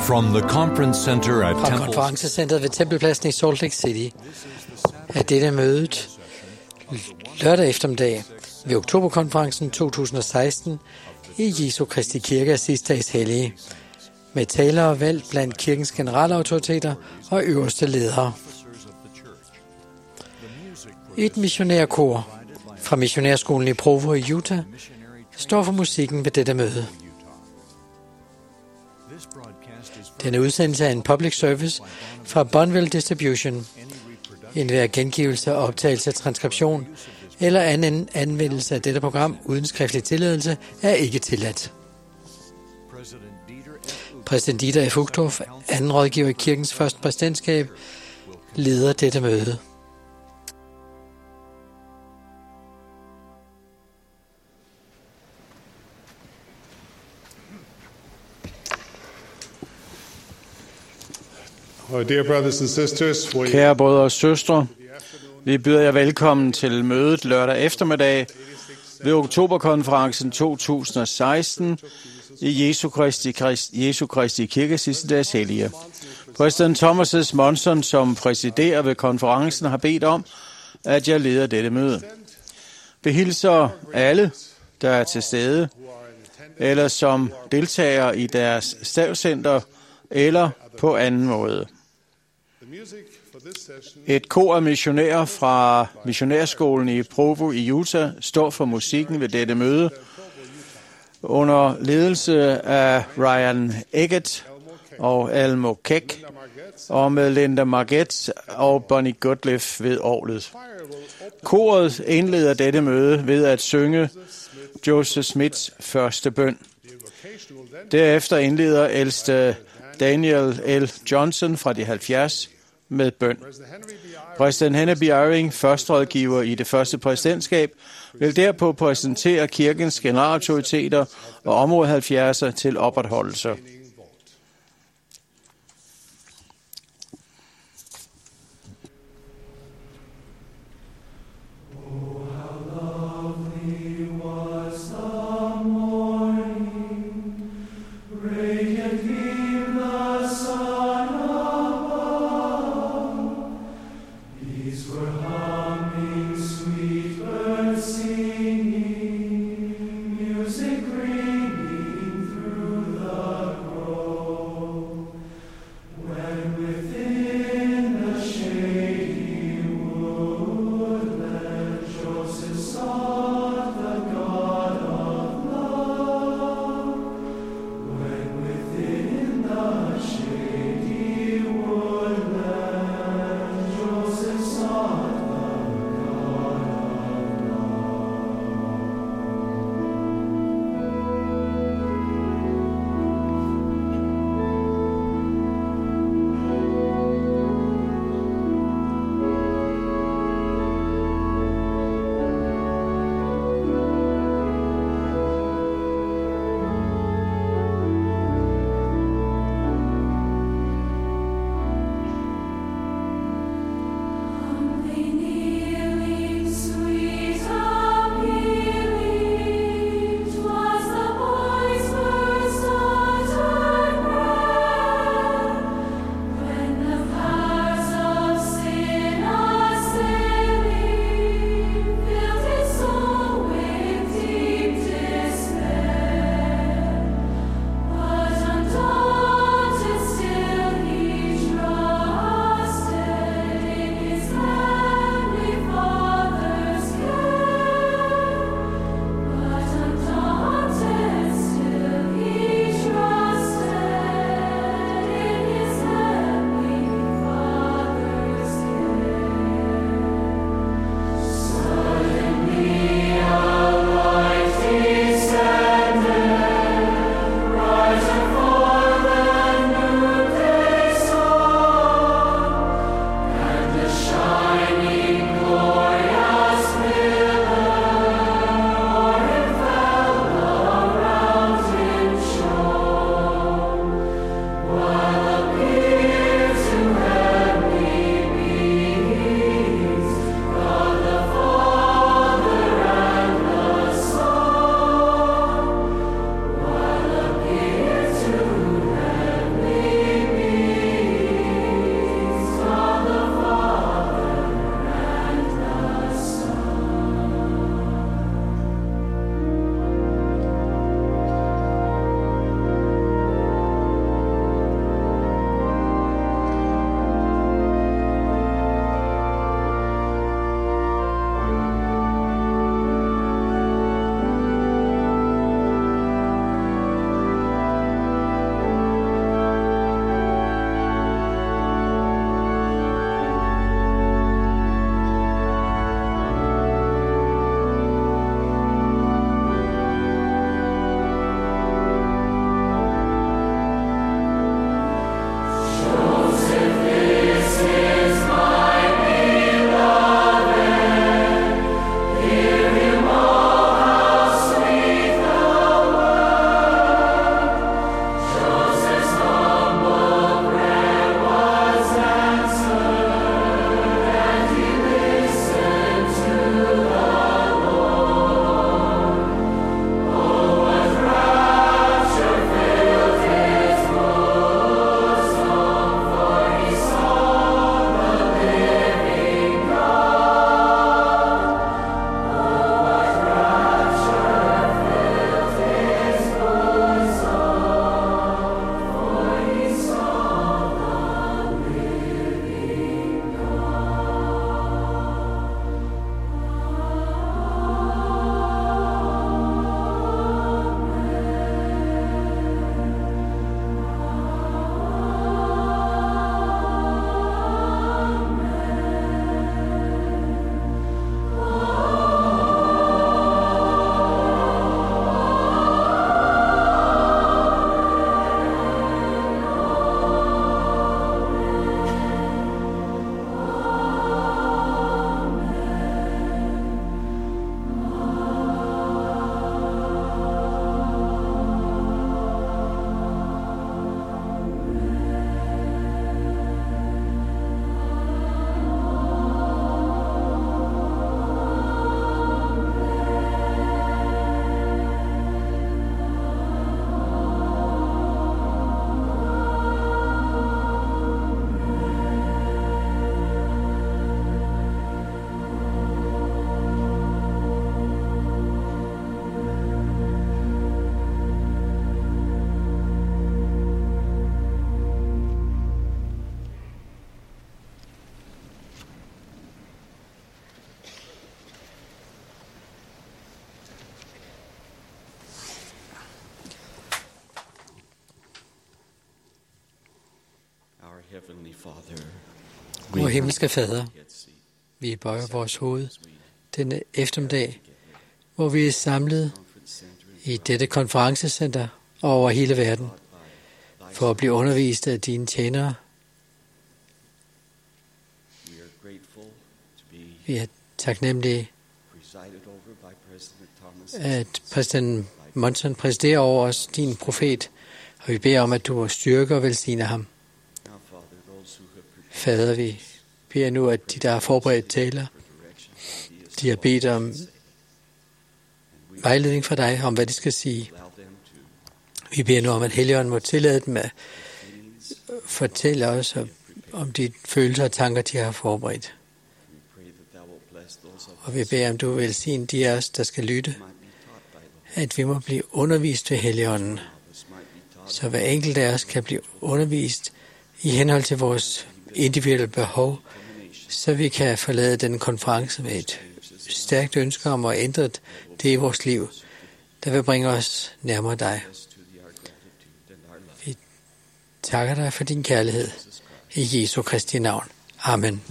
From the conference center at Fra konferencecentret ved Tempelpladsen i Salt Lake City er dette mødet lørdag eftermiddag ved oktoberkonferencen 2016 i Jesu Kristi Kirke af Sidste Hellige, med talere valgt blandt kirkens generalautoriteter og øverste ledere. Et missionærkor fra missionærskolen i Provo i Utah står for musikken ved dette møde. Denne udsendelse er en public service fra Bonneville Distribution. Enhver gengivelse, optagelse, transkription eller anden anvendelse af dette program uden skriftlig tilladelse er ikke tilladt. Præsident Dieter F. Uchtdorf, anden rådgiver i kirkens første præsidentskab, leder dette møde. Kære brødre og søstre, vi byder jer velkommen til mødet lørdag eftermiddag ved oktoberkonferencen 2016 i Jesu Kristi Kirke Sidste Dages Hellige. Præsident Thomas S. Monson, som præsiderer ved konferencen, har bedt om, at jeg leder dette møde. Vi hilser alle, der er til stede, eller som deltager i deres stavcenter, eller på anden måde. Et kor af missionærer fra missionærskolen i Provo i Utah står for musikken ved dette møde under ledelse af Ryan Eggett og Elmo Keck og med Linda Margett og Bonnie Gottlieb ved orglet. Koret indleder dette møde ved at synge Joseph Smiths første bøn. Derefter indleder ældste Daniel L. Johnson fra de 70 med bøn. Præsident Henry B. Eyring, førsterådgiver i det første præsidentskab, vil derpå præsentere kirkens generalautoriteter og område 70'er til opretholdelse. Music ringing through the Vor himmelske Fader, vi bøjer vores hoved denne eftermiddag, hvor vi er samlet i dette konferencecenter over hele verden, for at blive undervist af dine tjenere. Vi er taknemmelige, at præsident Monson præsiderer over os, din profet, og vi beder om, at du styrker og velsigner ham. Fader, vi beder nu, at de, der har forberedt taler, de har bedt om vejledning fra dig, om hvad de skal sige. Vi beder nu om, at Helligånden må tillade dem at fortælle os om de følelser og tanker, de har forberedt. Og vi beder om, du vil velsigne de af os, der skal lytte, at vi må blive undervist ved Helligånden, så hver enkelt af os kan blive undervist i henhold til vores individuelle behov, så vi kan forlade den konference med et stærkt ønske om at ændre det i vores liv, der vil bringe os nærmere dig. Vi takker dig for din kærlighed i Jesu Kristi navn. Amen.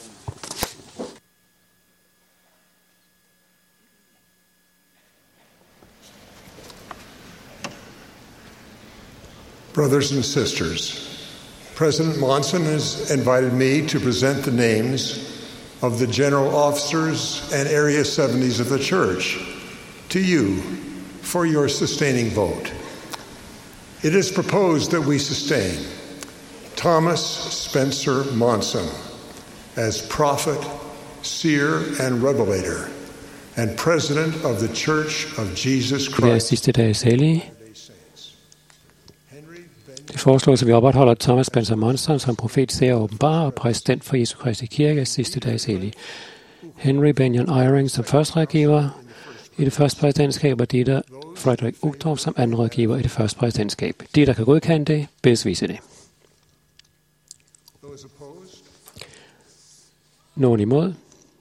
Brothers and sisters, President Monson has invited me to present the names of the general officers and area 70s of the church to you for your sustaining vote. It is proposed that we sustain Thomas Spencer Monson as prophet, seer, and revelator, and president of the Church of Jesus Christ. Det foreslås, at vi opretholder Thomas Spencer Monson som profet, seer og åbenbarer og præsident for Jesu Kristi Kirke sidste dages hellige. Henry Benyon Eyring som første rådgiver i det første præsidentskab, og Dieter Frederik Uchtdorf som anden rådgiver i det første præsidentskab. De, der kan godkende det, bedes vise det. Nogen imod?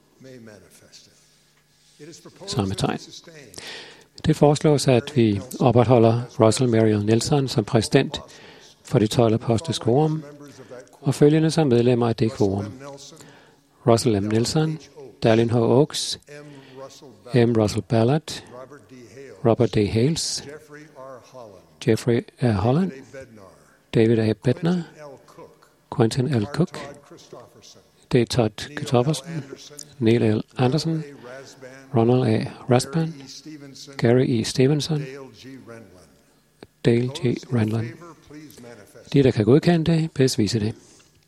Samme tegn. Det foreslås, at vi opretholder Russell Mariel Nelson som præsident for det 12 apostles quorum, og følgende som medlemmer af det quorum: Russell M. Nelson, Dallin H. Oaks, M. Russell Ballard, Robert D. Hales, Jeffrey R. Holland, David A. Bednar, Quentin L. Cook, D. Todd Christoffersen, Neil L. Anderson, Ronald A. Rasband, Gary E. Stevenson, Dale G. Renlund. De, der kan godkende det, bedes vise det.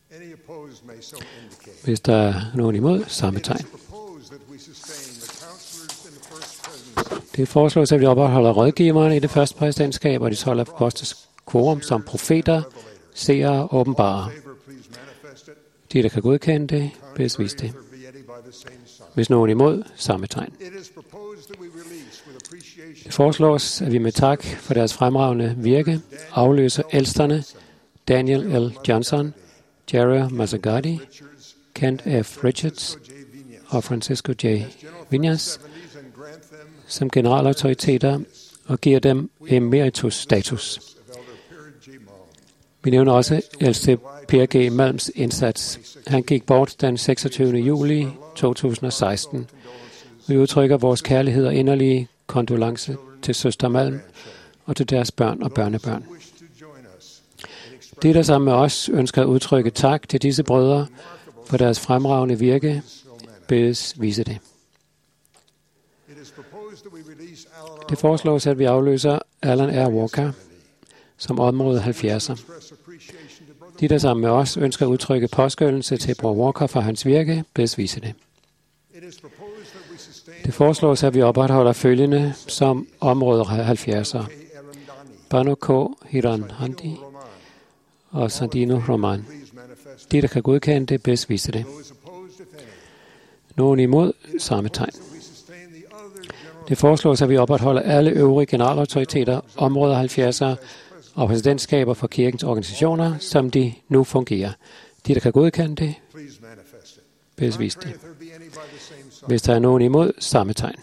Hvis der er nogen imod, samme tegn. Det foreslås, at vi opretholder rådgiverne i det første præsidentskab og de 12 apostles quorum som profeter, seere og åbenbarer. De, der kan godkende det, bedes vise det. Hvis nogen imod, samme tegn. Det foreslås, at vi med tak for deres fremragende virke afløser ældsterne Daniel L. Johnson, Jerry Mazzagatti, Kent F. Richards og Francisco J. Viñas som generalautoriteter og giver dem emeritus status. Vi nævner også ældste Per G. Malms indsats. Han gik bort den 26. juli 2016. Vi udtrykker vores kærlighed og inderlige kondolence til søster Malm og til deres børn og børnebørn. De, der sammen med os ønsker at udtrykke tak til disse brødre for deres fremragende virke, bedes vise det. Det foreslås, at vi afløser Alan R. Walker som område 70'er. De, der sammen med os ønsker at udtrykke påskønnelse til bror Walker for hans virke, bedes vise det. Det foreslås, at vi opretholder følgende som område 70'er. Bano K. Hiran Handi og Sandino Roman. De, der kan godkende det, bedes vise det. Nogen imod, samme tegn. Det foreslås, at vi opretholder alle øvrige generalautoriteter, områder 70'er og præsidentskaber for kirkens organisationer, som de nu fungerer. De, der kan godkende det, bedes vise det. Hvis der er nogen imod, samme tegn.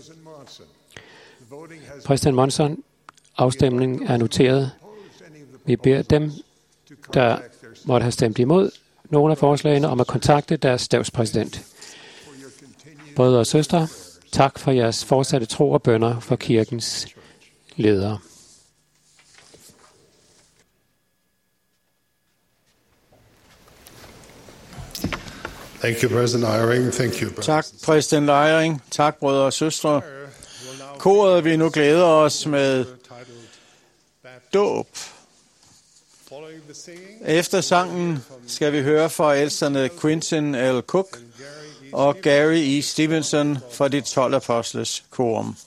Præsident Monson, afstemningen er noteret. Vi beder dem, der måtte have stemt imod nogle af forslagene om at kontakte deres stabspræsident. Brødre og søstre, tak for jeres fortsatte tro og bønner for kirkens ledere. Thank you, President Eyring. Thank you, Tak, præsident Eyring. Tak, brødre og søstre. Koret vil nu glæde os med dåb. Efter sangen skal vi høre fra ældsterne Quinton L. Cook og Gary E. Stevenson fra de 12 apostles korum.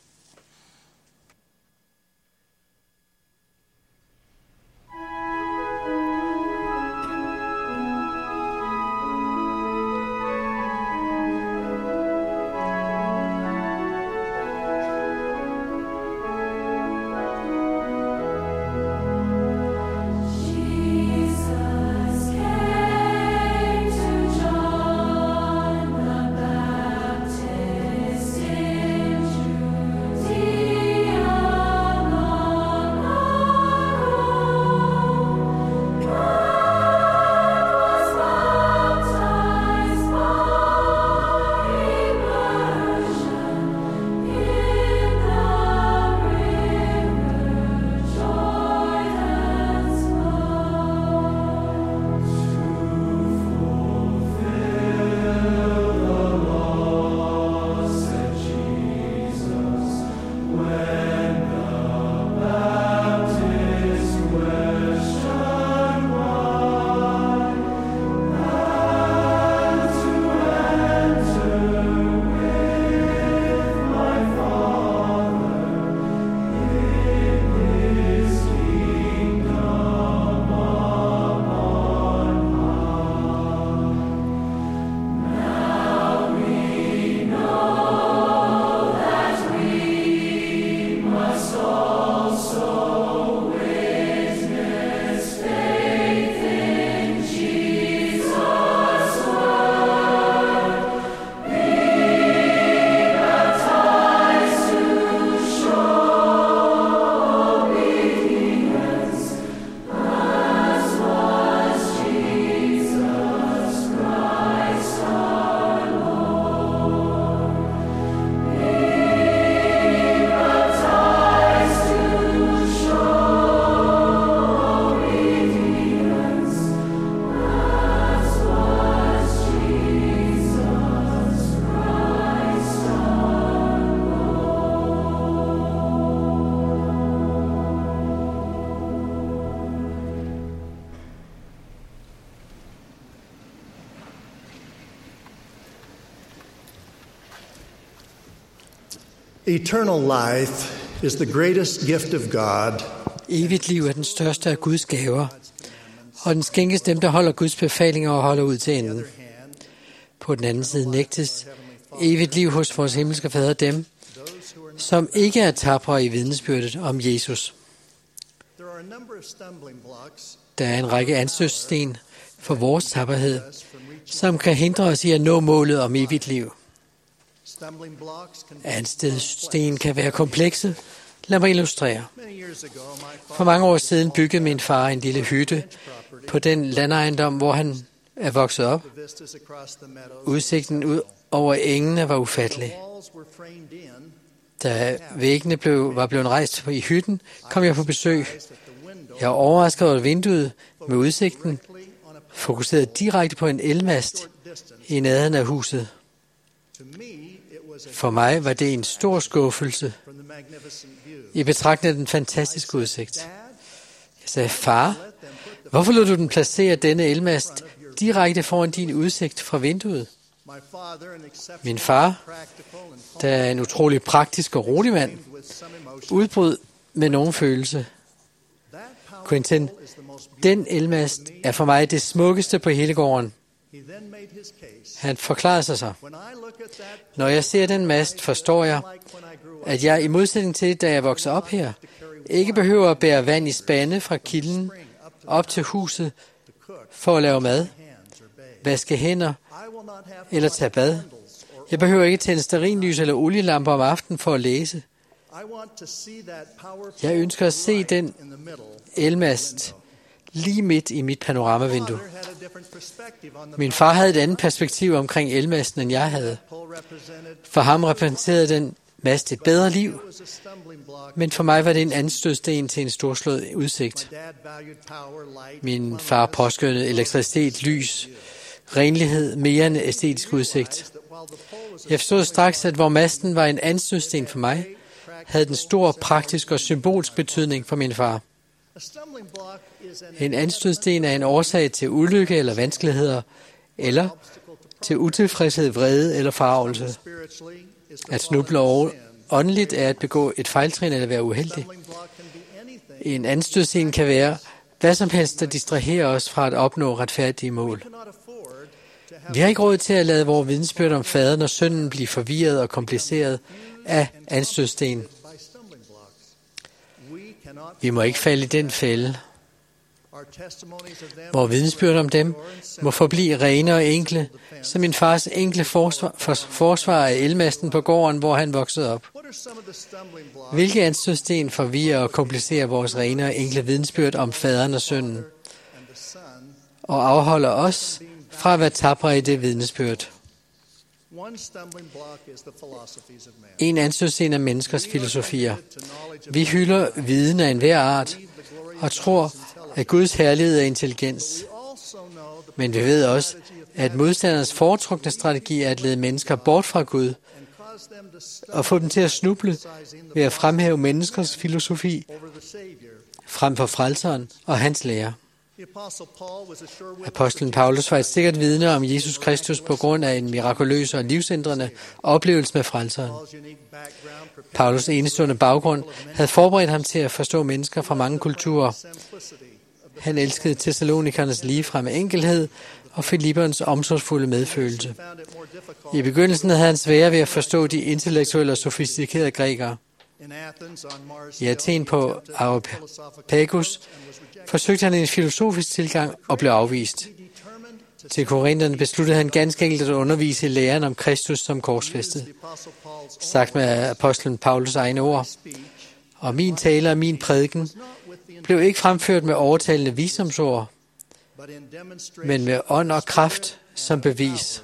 Eternal life is the greatest gift of God. Evigt liv er den største af Guds gaver, og den skænkes dem, der holder Guds befalinger og holder ud til enden. På den anden side nægtes evigt liv hos vores himmelske fader dem, som ikke er tapre i vidnesbyrdet om Jesus. Der er en række anstødssten for vores tapperhed, som kan hindre os i at nå målet om evigt liv. Anstødssten kan være komplekse. Lad mig illustrere. For mange år siden byggede min far en lille hytte på den landejendom, hvor han er vokset op. Udsigten ud over engene var ufattelig. Da væggene var blevet rejst i hytten, kom jeg på besøg. Jeg var overrasket over vinduet med udsigten, fokuseret direkte på en elmast i nærheden af huset. For mig var det en stor skuffelse i betragtning af den fantastiske udsigt. Jeg sagde, far, hvorfor lod du den placere denne elmast direkte foran din udsigt fra vinduet? Min far, der er en utrolig praktisk og rolig mand, udbrød med nogen følelse. Quentin, den elmast er for mig det smukkeste på hele gården. Han forklarede sig så. Når jeg ser den mast, forstår jeg, at jeg i modsætning til, da jeg voksede op her, ikke behøver at bære vand i spande fra kilden op til huset for at lave mad, vaske hænder eller tage bad. Jeg behøver ikke tænde stearinlys eller olielamper om aftenen for at læse. Jeg ønsker at se den elmast lige midt i mit panoramavindue. Min far havde et andet perspektiv omkring elmasten, end jeg havde. For ham repræsenterede den mast et bedre liv, men for mig var det en anstødsten til en storslået udsigt. Min far påskønnede elektricitet, lys, renlighed mere end æstetisk udsigt. Jeg forstod straks, at hvor masten var en anstødsten for mig, havde den stor praktisk og symbolsk betydning for min far. En anstødsten er en årsag til ulykke eller vanskeligheder, eller til utilfredshed, vrede eller forargelse. At snuble åndeligt er at begå et fejltrin eller være uheldig. En anstødsten kan være hvad som helst, der distraherer os fra at opnå retfærdige mål. Vi har ikke råd til at lade vores vidensbyrd om faderen og sønnen blive forvirret og kompliceret af anstødsten. Vi må ikke falde i den fælde. Vores vidensbyrd om dem må forblive rene og enkle, som min fars enkle forsvar af elmasten på gården, hvor han voksede op. Hvilke anstødsten forvirrer og komplicerer vores rene og enkle vidensbyrd om faderen og sønnen, og afholder os fra at være tapre i det vidnesbyrd? En anstødsten af menneskers filosofier. Vi hylder viden af enhver art og tror, at Guds herlighed er intelligens. Men vi ved også, at modstandernes foretrukne strategi er at lede mennesker bort fra Gud og få dem til at snuble ved at fremhæve menneskers filosofi frem for frelseren og hans lære. Apostlen Paulus var et sikkert vidne om Jesus Kristus på grund af en mirakuløs og livsændrende oplevelse med frelseren. Paulus' enestående baggrund havde forberedt ham til at forstå mennesker fra mange kulturer. Han elskede Thessalonikernes ligefremme enkelhed og Filippernes omsorgsfulde medfølelse. I begyndelsen havde han svære ved at forstå de intellektuelle og sofistikerede grækere. I Athen på Areopagus forsøgte han en filosofisk tilgang og blev afvist. Til korinterne besluttede han ganske enkelt at undervise i læren om Kristus som korsfæstet. Sagt med apostlen Paulus' egne ord. Og min tale og min prædiken blev ikke fremført med overtalende visdomsord, men med ånd og kraft som bevis.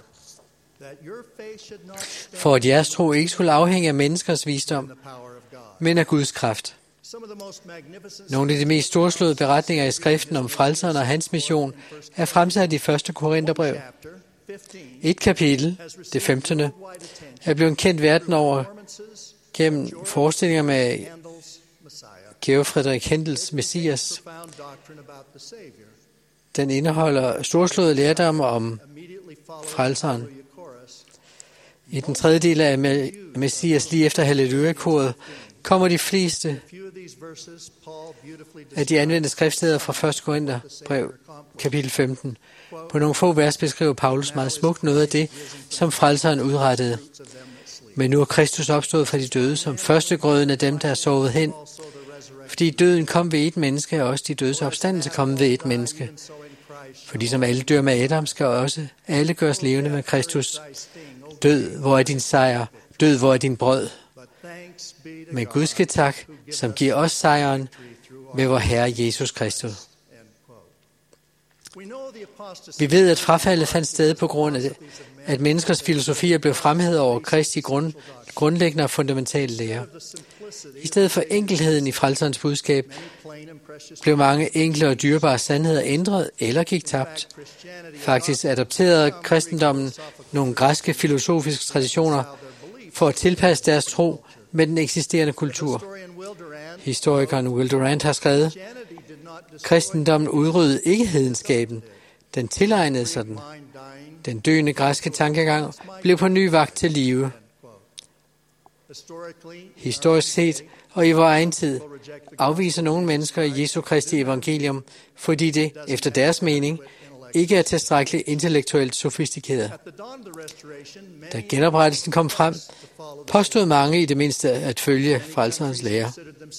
For at jeres tro ikke skulle afhænge af menneskers visdom, men af Guds kraft. Nogle af de mest storslåede beretninger i skriften om frelseren og hans mission er fremsat i 1. Korintherbrev. Et kapitel, det 15., er blevet kendt verden over gennem forestillinger med Georg Friedrich Händels Messias. Den indeholder storslåede lærdomme om frelseren. I den tredje del af Messias, lige efter halleluja-koret, kommer de fleste af de anvendte skriftsteder fra 1. Korintherbrev, kapitel 15. På nogle få vers beskriver Paulus meget smukt noget af det, som frelseren udrettede. Men nu er Kristus opstået fra de døde som førstegrøden af dem, der er sovet hen. Fordi døden kom ved et menneske, og også de dødes opstandelse kom ved et menneske. Fordi som alle dør med Adam, skal også alle gøres levende med Kristus. Død, hvor er din sejr? Død, hvor er din brød? Men Gud skal tak, som giver os sejren ved vor Herre Jesus Kristus. Vi ved, at frafaldet fandt sted på grund af, at menneskers filosofier blev fremhævet over Kristi grundlæggende og fundamentale lære. I stedet for enkelheden i frelserens budskab, blev mange enkle og dyrebare sandheder ændret eller gik tabt. Faktisk adopterede kristendommen nogle græske filosofiske traditioner for at tilpasse deres tro med den eksisterende kultur. Historikeren Will Durant har skrevet, kristendommen udryddede ikke hedenskaben, den tilegnede sig den. Den døende græske tankegang blev på ny vagt til live. Historisk set og i vor egen tid afviser nogle mennesker i Jesu Kristi evangelium, fordi det, efter deres mening, ikke er tilstrækkeligt intellektuelt sofistikeret. Da genoprettelsen kom frem, påstod mange i det mindste at følge frelserens lære.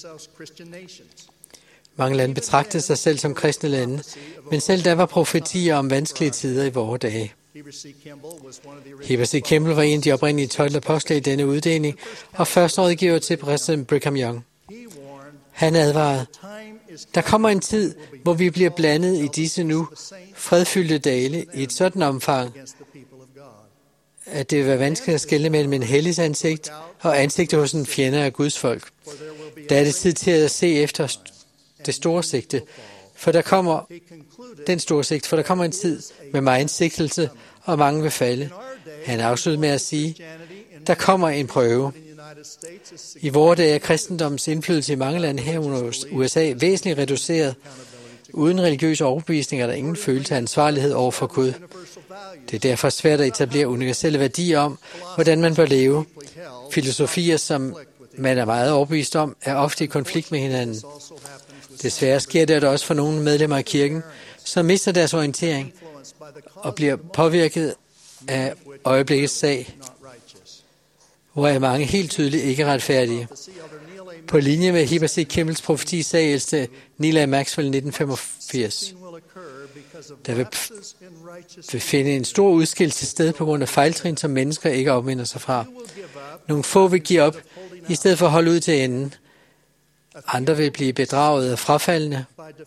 Mange lande betragtede sig selv som kristne lande, men selv der var profetier om vanskelige tider i vore dage. Heber C. Kimball var en af de oprindelige 12 apostle i denne uddeling, og første rådgiver til præsident Brigham Young. Han advarede, Der kommer en tid, hvor vi bliver blandet i disse nu fredfyldte dale i et sådan omfang, at det vil være vanskeligt at skelne mellem en helligs ansigt og ansigtet hos en fjende af Guds folk. Der er det tid til at se efter det store sigte, for der kommer en tid med megen sigtelse, og mange vil falde. Han afsluttede med at sige, der kommer en prøve. I vore dage er kristendommens indflydelse i mange lande herunder USA væsentligt reduceret. Uden religiøs overbevisning er der ingen følelse af ansvarlighed over for Gud. Det er derfor svært at etablere universelle værdier om, hvordan man bør leve. Filosofier, som man er meget overbevist om, er ofte i konflikt med hinanden. Desværre sker det også for nogle medlemmer af kirken, som mister deres orientering og bliver påvirket af øjeblikkets sag, hvor mange helt tydeligt ikke er retfærdige. På linje med Heber C. Kimmels profeti sagde ældste Neil A. Maxwell 1985, der vil finde en stor udskillelse sted på grund af fejltrin, som mennesker ikke opminder sig fra. Nogle få vil give op, i stedet for at holde ud til enden. Andre vil blive bedraget af frafaldende.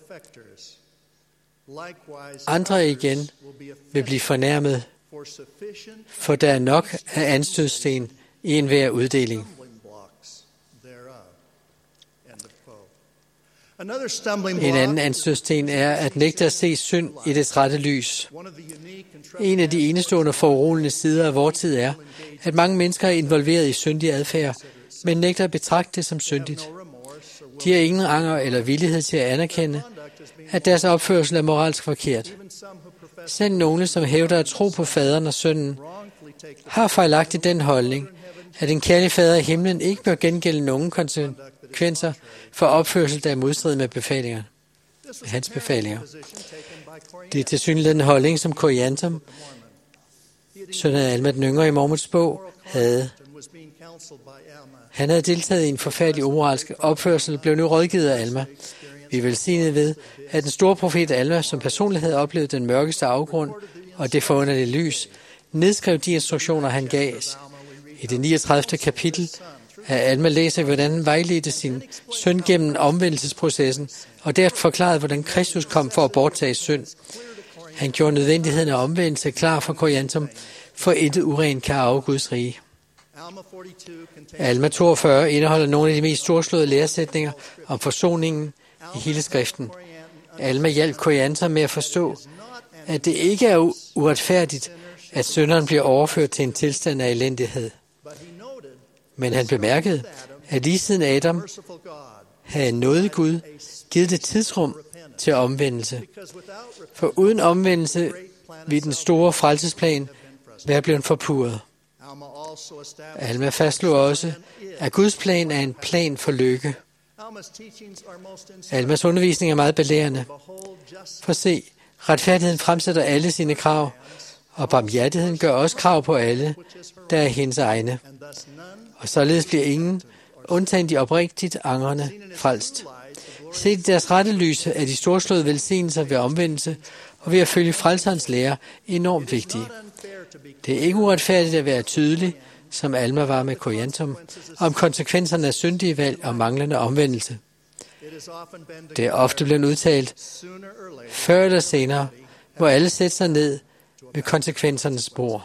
Andre igen vil blive fornærmet, for der er nok af anstødsten i enhver uddeling. En anden anstødsten er at nægte at se synd i dets rette lys. En af de enestående foruroligende sider af vores tid er, at mange mennesker er involveret i syndig adfærd, men nægter at betragte det som syndigt. De har ingen anger eller villighed til at anerkende, at deres opførsel er moralsk forkert. Selv nogle, som hævder at tro på faderen og sønnen, har fejlagtigt den holdning, at en kærlig fader i himlen ikke bør gengælde nogen konsekvenser for opførsel, der er modstrid med hans befalinger. Det er tilsyneladende holdning, som Coriantum, søn af Alma den yngre i Mormots bog, havde. Han havde deltaget i en forfærdelig umoralsk opførsel, blev nu rådgivet af Alma. Vi er velsignet ved, at den store profet Alma, som personligt havde oplevet den mørkeste afgrund og det forunderlige lys, nedskrev de instruktioner, han gav. I det 39. kapitel af Alma læser vi, hvordan han vejledte sin søn gennem omvendelsesprocessen, og derefter forklarede, hvordan Kristus kom for at borttage synd. Han gjorde nødvendigheden af omvendelse klar for Coriantum, for intet urent kan arve Guds rige. Alma 42 indeholder nogle af de mest storslåede læresætninger om forsoningen i hele skriften. Alma hjalp Coriantum med at forstå, at det ikke er uretfærdigt, at synderen bliver overført til en tilstand af elendighed. Men han bemærkede, at lige siden Adam havde nådet Gud givet det tidsrum til omvendelse. For uden omvendelse vil den store frelsesplan være blevet forpurret. Alma fastslog også, at Guds plan er en plan for lykke. Almas undervisning er meget belærende. For se, retfærdigheden fremsætter alle sine krav, og barmhjertigheden gør også krav på alle, der er hendes egne. Og således bliver ingen, undtagen de oprigtigt angrende, frelst. Set i deres rette lyse er de storslåede velsignelser ved omvendelse og ved at følge frelserens lære enormt vigtige. Det er ikke uretfærdigt at være tydelig, som Alma var med Coriantum, om konsekvenserne af syndige valg og manglende omvendelse. Det er ofte blevet udtalt, før eller senere, hvor alle sætter sig ned ved konsekvensernes spor.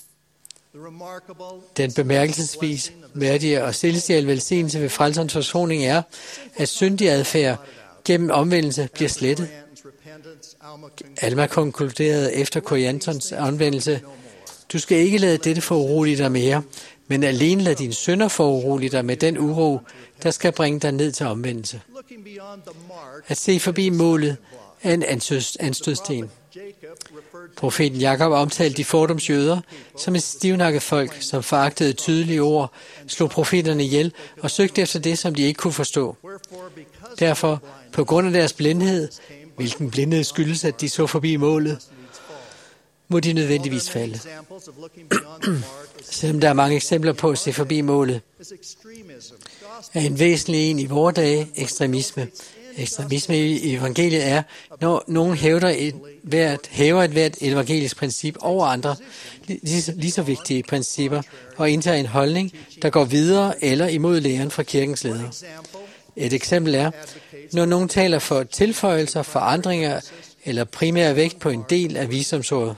Den bemærkelsesvis værdige og celestiale velsignelse ved frelserens forsoning er, at syndig adfærd gennem omvendelse bliver slettet. Alma konkluderede efter Coriantums omvendelse, du skal ikke lade dette forurolige dig mere, men alene lade dine synder forurolige dig med den uro, der skal bringe dig ned til omvendelse. At se forbi målet er en anstødsten. Profeten Jakob omtalte de fordomsjøder som et stivnakket folk, som foragtede tydelige ord, slog profeterne ihjel og søgte efter det, som de ikke kunne forstå. Derfor, på grund af deres blindhed, hvilken blindhed skyldes, at de så forbi målet, må de nødvendigvis falde. Selvom der er mange eksempler på at se forbi målet, er en væsentlig en i vore dage ekstremisme. Ekstremisme i evangeliet er, når nogen hæver et hvert evangelisk princip over andre lige så vigtige principper og indtager en holdning, der går videre eller imod læren fra kirkens ledere. Et eksempel er, Når nogen taler for tilføjelser, forandringer eller primær vægt på en del af visdomsordet.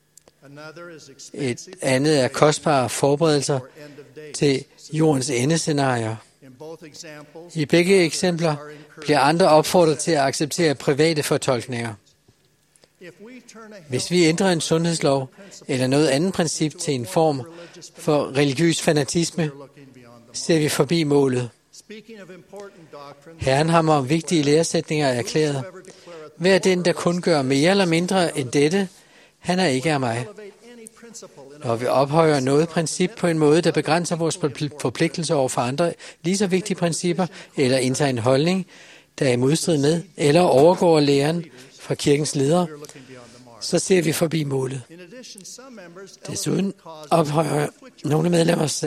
Et andet er kostbare forberedelser til jordens endescenarier. I begge eksempler bliver andre opfordret til at acceptere private fortolkninger. Hvis vi ændrer en sundhedslov eller noget andet princip til en form for religiøs fanatisme, ser vi forbi målet. Herren har mig om vigtige læresætninger erklæret. Hver den, der kun gør mere eller mindre end dette, han er ikke af mig. Når vi ophøjer noget princip på en måde, der begrænser vores forpligtelser over for andre lige så vigtige principper, eller indtager en holdning, der er i modstrid med, eller overgår læren fra kirkens ledere, så ser vi forbi målet. Desuden ophøjer nogle medlemmer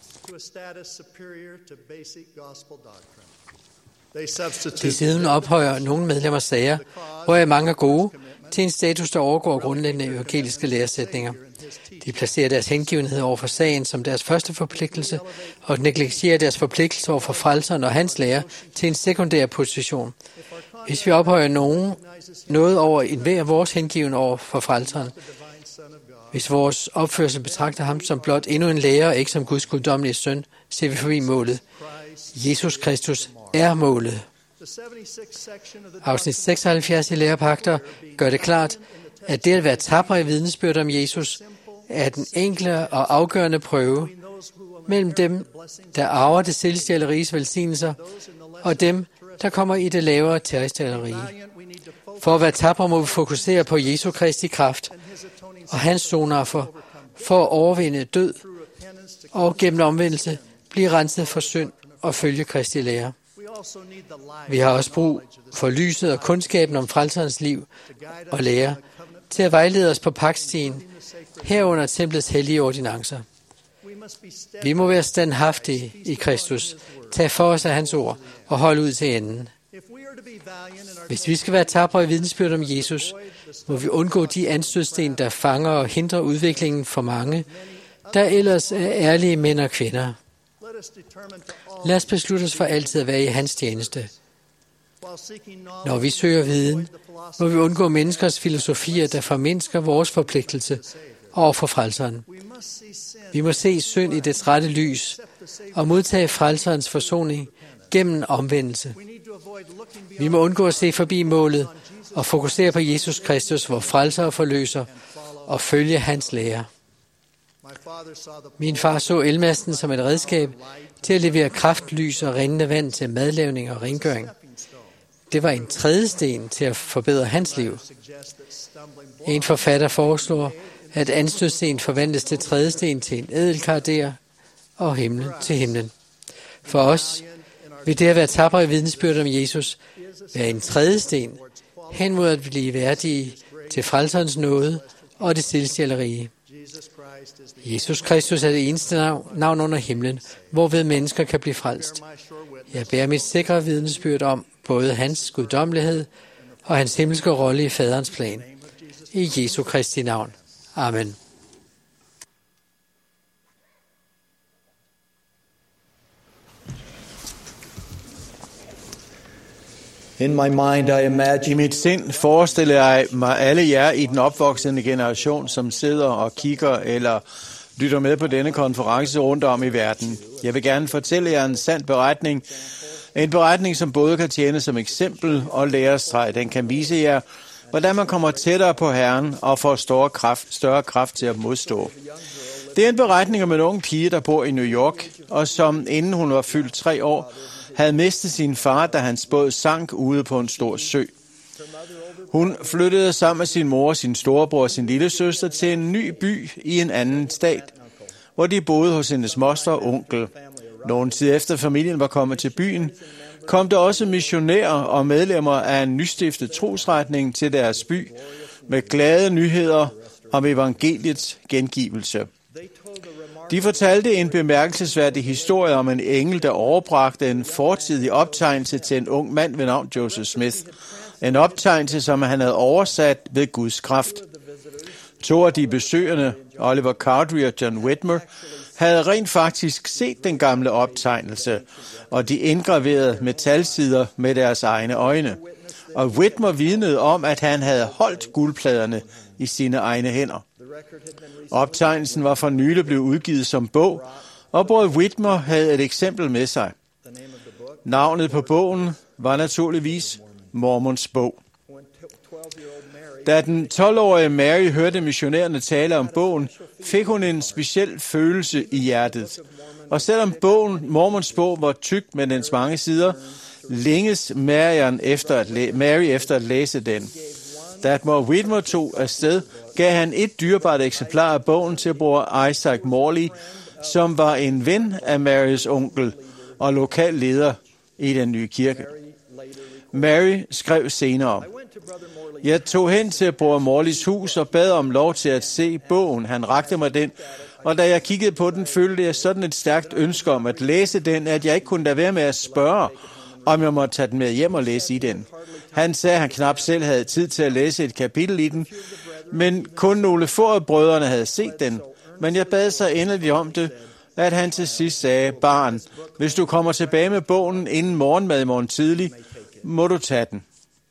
sager, hvor er mange gode, til en status, der overgår grundlæggende evangeliske læresætninger. De placerer deres hengivenhed over for sagen som deres første forpligtelse, og negligerer deres forpligtelse over for frelseren og hans lære til en sekundær position. Hvis vi ophøjer noget over enhver vores hengiven over for frelseren, hvis vores opførsel betragter ham som blot endnu en lærer og ikke som Guds guddommelige søn, ser vi forbi målet. Jesus Kristus er målet. Afsnit 76 i Lærepagter gør det klart, at det at være tapper i vidnesbyrd om Jesus er den enkle og afgørende prøve mellem dem, der arver det celestiale riges velsignelser, og dem, der kommer i det lavere terrestrielle rige. For at være tapper må vi fokusere på Jesu Kristi kraft og hans sonoffer for at overvinde død og gennem omvendelse blive renset for synd og følge Kristi lære. Vi har også brug for lyset og kundskaben om frelserens liv og lære til at vejlede os på pagtstien, herunder templets hellige ordinancer. Vi må være standhaftige i Kristus, tage for os af hans ord og holde ud til enden. Hvis vi skal være tapre i vidnesbyrd om Jesus, må vi undgå de anstødsten, der fanger og hindrer udviklingen for mange, der ellers er ærlige mænd og kvinder. Lad os beslutte os for altid at være i hans tjeneste. Når vi søger viden, må vi undgå menneskers filosofier, der formindsker vores forpligtelse over for frelseren. Vi må se synd i dets rette lys og modtage frelserens forsoning gennem omvendelse. Vi må undgå at se forbi målet og fokusere på Jesus Kristus, vor frelser og forløser, og følge hans lære. Min far så elmasten som et redskab til at levere kraft, lys og rindende vand til madlavning og rengøring. Det var en trædesten til at forbedre hans liv. En forfatter foreslår, at anstødsten forvandles til trædesten til en ædelkarder og himmel til himlen. For os vil det at være tapper i vidnesbyrd om Jesus være en trædesten hen mod at blive værdige til frelserens nåde og det celestiale rige. Jesus Kristus er det eneste navn under himlen, hvorved mennesker kan blive frelst. Jeg bærer mit sikre vidnesbyrd om både hans guddommelighed og hans himmelske rolle i faderens plan. I Jesu Kristi navn. Amen. In my mind, I imagine. I mit sind forestiller jeg mig alle jer i den opvoksende generation, som sidder og kigger eller lytter med på denne konference rundt om i verden. Jeg vil gerne fortælle jer en sand beretning. En beretning, som både kan tjene som eksempel og lærestreg. Den kan vise jer, hvordan man kommer tættere på Herren og får større kraft til at modstå. Det er en beretning om en ung pige, der bor i New York, og som inden hun var fyldt 3 år, havde mistet sin far, da hans båd sank ude på en stor sø. Hun flyttede sammen med sin mor, sin storebror og sin lillesøster til en ny by i en anden stat, hvor de boede hos hendes moster og onkel. Nogen tid efter familien var kommet til byen, kom der også missionærer og medlemmer af en nystiftet trosretning til deres by med glade nyheder om evangeliets gengivelse. De fortalte en bemærkelsesværdig historie om en engel, der overbragte en fortidig optegnelse til en ung mand ved navn Joseph Smith. En optegnelse, som han havde oversat ved Guds kraft. 2 af de besøgende, Oliver Cowdery og John Whitmer, havde rent faktisk set den gamle optegnelse og de indgraverede metalsider med deres egne øjne. Og Whitmer vidnede om, at han havde holdt guldpladerne i sine egne hænder. Optegnelsen var for nylig blevet udgivet som bog, og bror Whitmer havde et eksempel med sig. Navnet på bogen var naturligvis Mormons bog. Da den 12-årige Mary hørte missionærerne tale om bogen, fik hun en speciel følelse i hjertet. Og selvom Mormons bog var tyk med dens mange sider, længes Mary efter at læse den. Da bror Whitmer tog afsted, gav han et dyrebart eksemplar af bogen til bror Isaac Morley, som var en ven af Marys onkel og lokal leder i den nye kirke. Mary skrev senere: Jeg tog hen til bror Morleys hus og bad om lov til at se bogen. Han rakte mig den, og da jeg kiggede på den, følte jeg sådan et stærkt ønske om at læse den, at jeg ikke kunne lade være med at spørge, om jeg måtte tage den med hjem og læse i den. Han sagde, at han knap selv havde tid til at læse et kapitel i den, men kun nogle få af brødrene havde set den. Men jeg bad så endelig om det, at han til sidst sagde: Barn, hvis du kommer tilbage med bogen inden morgenmad i morgen tidlig, må du tage den.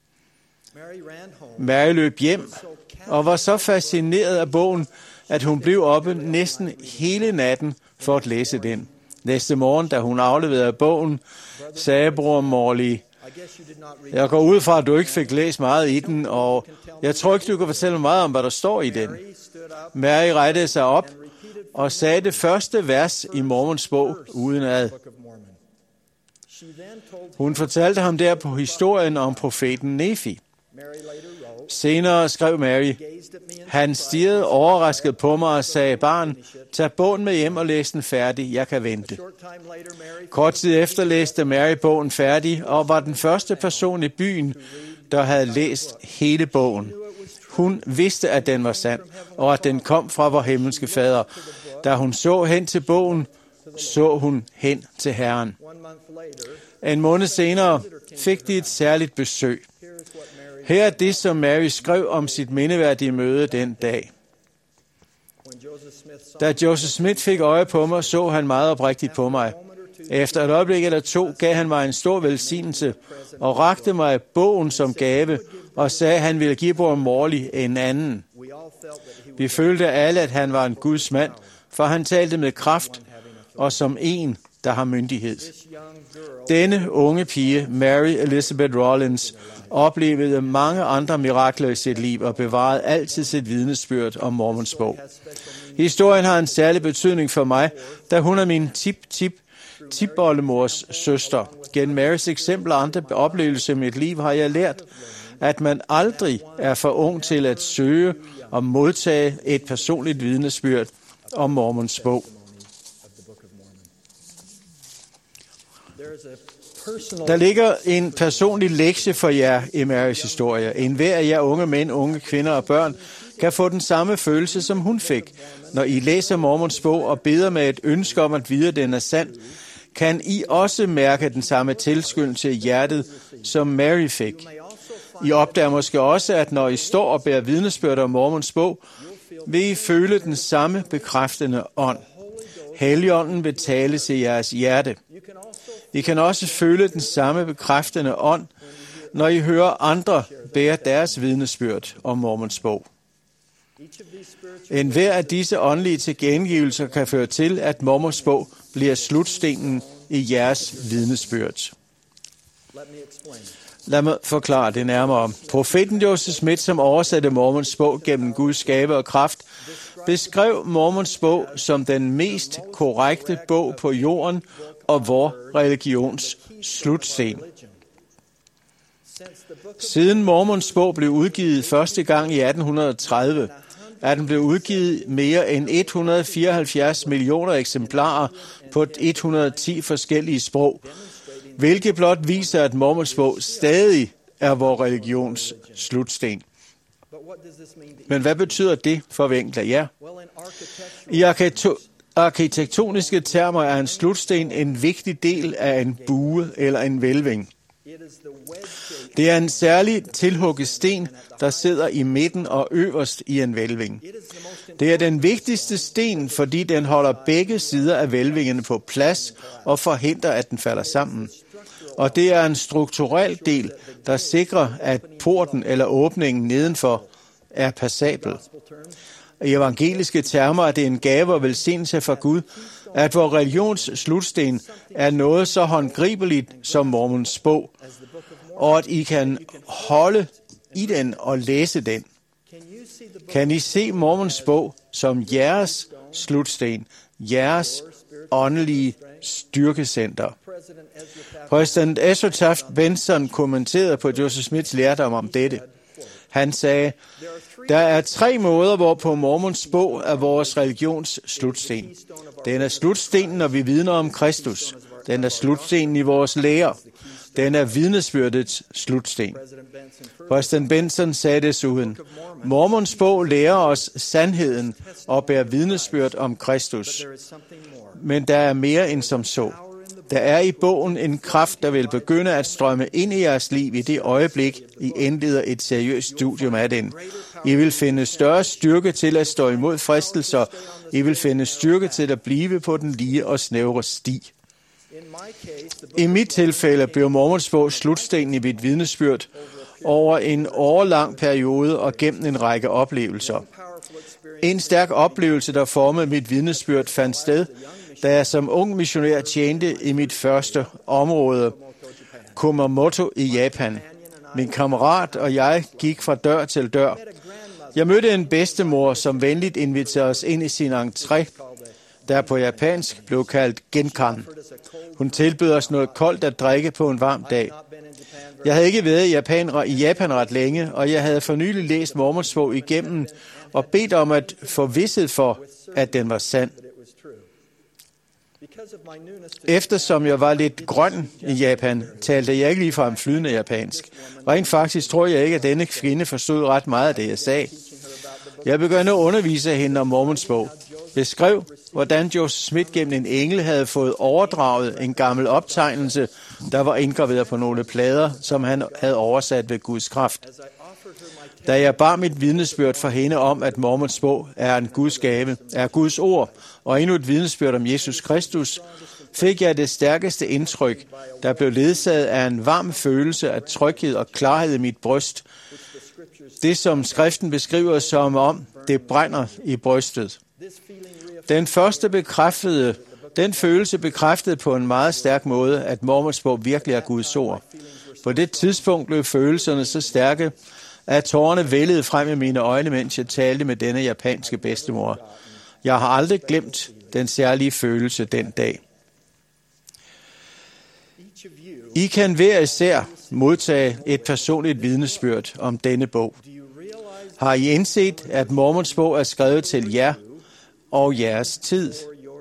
Mary løb hjem og var så fascineret af bogen, at hun blev oppe næsten hele natten for at læse den. Næste morgen, da hun afleverede bogen, sagde bror Morley: Jeg går ud fra, at du ikke fik læst meget i den, og jeg tror ikke, du kan fortælle meget om, hvad der står i den. Mary rejste sig op og sagde det første vers i Mormons bog udenad. Hun fortalte ham der på historien om profeten Nefi. Senere skrev Mary: Han stirrede overrasket på mig og sagde: Barn, tag bogen med hjem og læs den færdig, jeg kan vente. Kort tid efter læste Mary bogen færdig og var den første person i byen, der havde læst hele bogen. Hun vidste, at den var sand, og at den kom fra vor himmelske fader. Da hun så hen til bogen, så hun hen til Herren. En måned senere fik de et særligt besøg. Her er det, som Mary skrev om sit mindeværdige møde den dag. Da Joseph Smith fik øje på mig, så han meget oprigtigt på mig. Efter et øjeblik eller to gav han mig en stor velsignelse og rakte mig bogen som gave og sagde, at han ville give bror Morley en anden. Vi følte alle, at han var en Guds mand, for han talte med kraft og som en, der har myndighed. Denne unge pige, Mary Elizabeth Rollins, oplevede mange andre mirakler i sit liv og bevarede altid sit vidnesbyrd om Mormons bog. Historien har en særlig betydning for mig, da hun er min tipoldemors søster. Gennem Marys eksempler og andre oplevelser i mit liv har jeg lært, at man aldrig er for ung til at søge og modtage et personligt vidnesbyrd om Mormons bog. Der ligger en personlig lektie for jer i Marys historie. En hver af jer unge mænd, unge kvinder og børn kan få den samme følelse, som hun fik. Når I læser Mormons bog og beder med et ønske om at vide, at den er sand, kan I også mærke den samme tilskyndelse i hjertet, som Mary fik. I opdager måske også, at når I står og bærer vidnesbyrd om Mormons bog, vil I føle den samme bekræftende ånd. Helligånden vil tale til jeres hjerte. I kan også føle den samme bekræftende ånd, når I hører andre bære deres vidnesbyrd om Mormons bog. En hver af disse åndelige tilkendegivelser kan føre til, at Mormons bog bliver slutstenen i jeres vidnesbyrd. Lad mig forklare det nærmere. Profeten Joseph Smith, som oversatte Mormons bog gennem Guds gave og kraft, beskrev Mormons bog som den mest korrekte bog på jorden og vor religions slutsten. Siden Mormons bog blev udgivet første gang i 1830, er den blevet udgivet mere end 174 millioner eksemplarer på 110 forskellige sprog, hvilket blot viser, at Mormons bog stadig er vor religions slutsten. Men hvad betyder det for hver enkelt af jer? I arkitektoniske termer er en slutsten en vigtig del af en bue eller en hvælving. Det er en særlig tilhugget sten, der sidder i midten og øverst i en hvælving. Det er den vigtigste sten, fordi den holder begge sider af hvælvingen på plads og forhindrer, at den falder sammen. Og det er en strukturel del, der sikrer, at porten eller åbningen nedenfor er passabel. I evangeliske termer er det en gave og velsignelse fra Gud, at vor religions slutsten er noget så håndgribeligt som Mormons bog, og at I kan holde i den og læse den. Kan I se Mormons bog som jeres slutsten, jeres åndelige styrkecenter? Præsident Ezra Taft Benson kommenterede på Joseph Smiths lærdom om dette. Han sagde, der er 3 måder, hvorpå Mormons bog er vores religions slutsten. Den er slutstenen, når vi vidner om Kristus. Den er slutstenen i vores lære. Den er vidnesbyrdets slutsten. Præsident Benson sagde desuden, Mormons bog lærer os sandheden og bærer vidnesbyrd om Kristus. Men der er mere end som så. Der er i bogen en kraft, der vil begynde at strømme ind i jeres liv i det øjeblik, I indleder et seriøst studium af den. I vil finde større styrke til at stå imod fristelser. I vil finde styrke til at blive på den lige og snævre sti. I mit tilfælde blev Mormons bog slutstenen i mit vidnesbyrd over en årelang periode og gennem en række oplevelser. En stærk oplevelse, der formede mit vidnesbyrd, fandt sted, da jeg som ung missionær tjente i mit første område, Kumamoto i Japan. Min kammerat og jeg gik fra dør til dør. Jeg mødte en bedstemor, som venligt inviterede os ind i sin entré, der på japansk blev kaldt genkan. Hun tilbød os noget koldt at drikke på en varm dag. Jeg havde ikke været i Japan ret længe, og jeg havde for nylig læst Mormons bog igennem og bedt om at få vished for, at den var sand. Eftersom jeg var lidt grøn i Japan, talte jeg ikke ligefrem flydende japansk. Rent faktisk tror jeg ikke, at denne kvinde forstod ret meget af det, jeg sagde. Jeg begyndte at undervise hende om Mormons bog. Beskrev, hvordan Joseph Smith gennem en engel havde fået overdraget en gammel optegnelse, der var indgraveret på nogle plader, som han havde oversat ved Guds kraft. Da jeg bar mit vidnesbyrd for hende om, at Mormons bog er en Guds gave, er Guds ord, og endnu et vidnesbyrd om Jesus Kristus, fik jeg det stærkeste indtryk, der blev ledsaget af en varm følelse af tryghed og klarhed i mit bryst. Det, som skriften beskriver som om, det brænder i brystet. Den følelse bekræftede på en meget stærk måde, at Mormons bog virkelig er Guds ord. På det tidspunkt blev følelserne så stærke, at tårerne vældede frem i mine øjne, mens jeg talte med denne japanske bedstemor. Jeg har aldrig glemt den særlige følelse den dag. I kan hver især modtage et personligt vidnesbyrd om denne bog. Har I indset, at Mormons bog er skrevet til jer og jeres tid?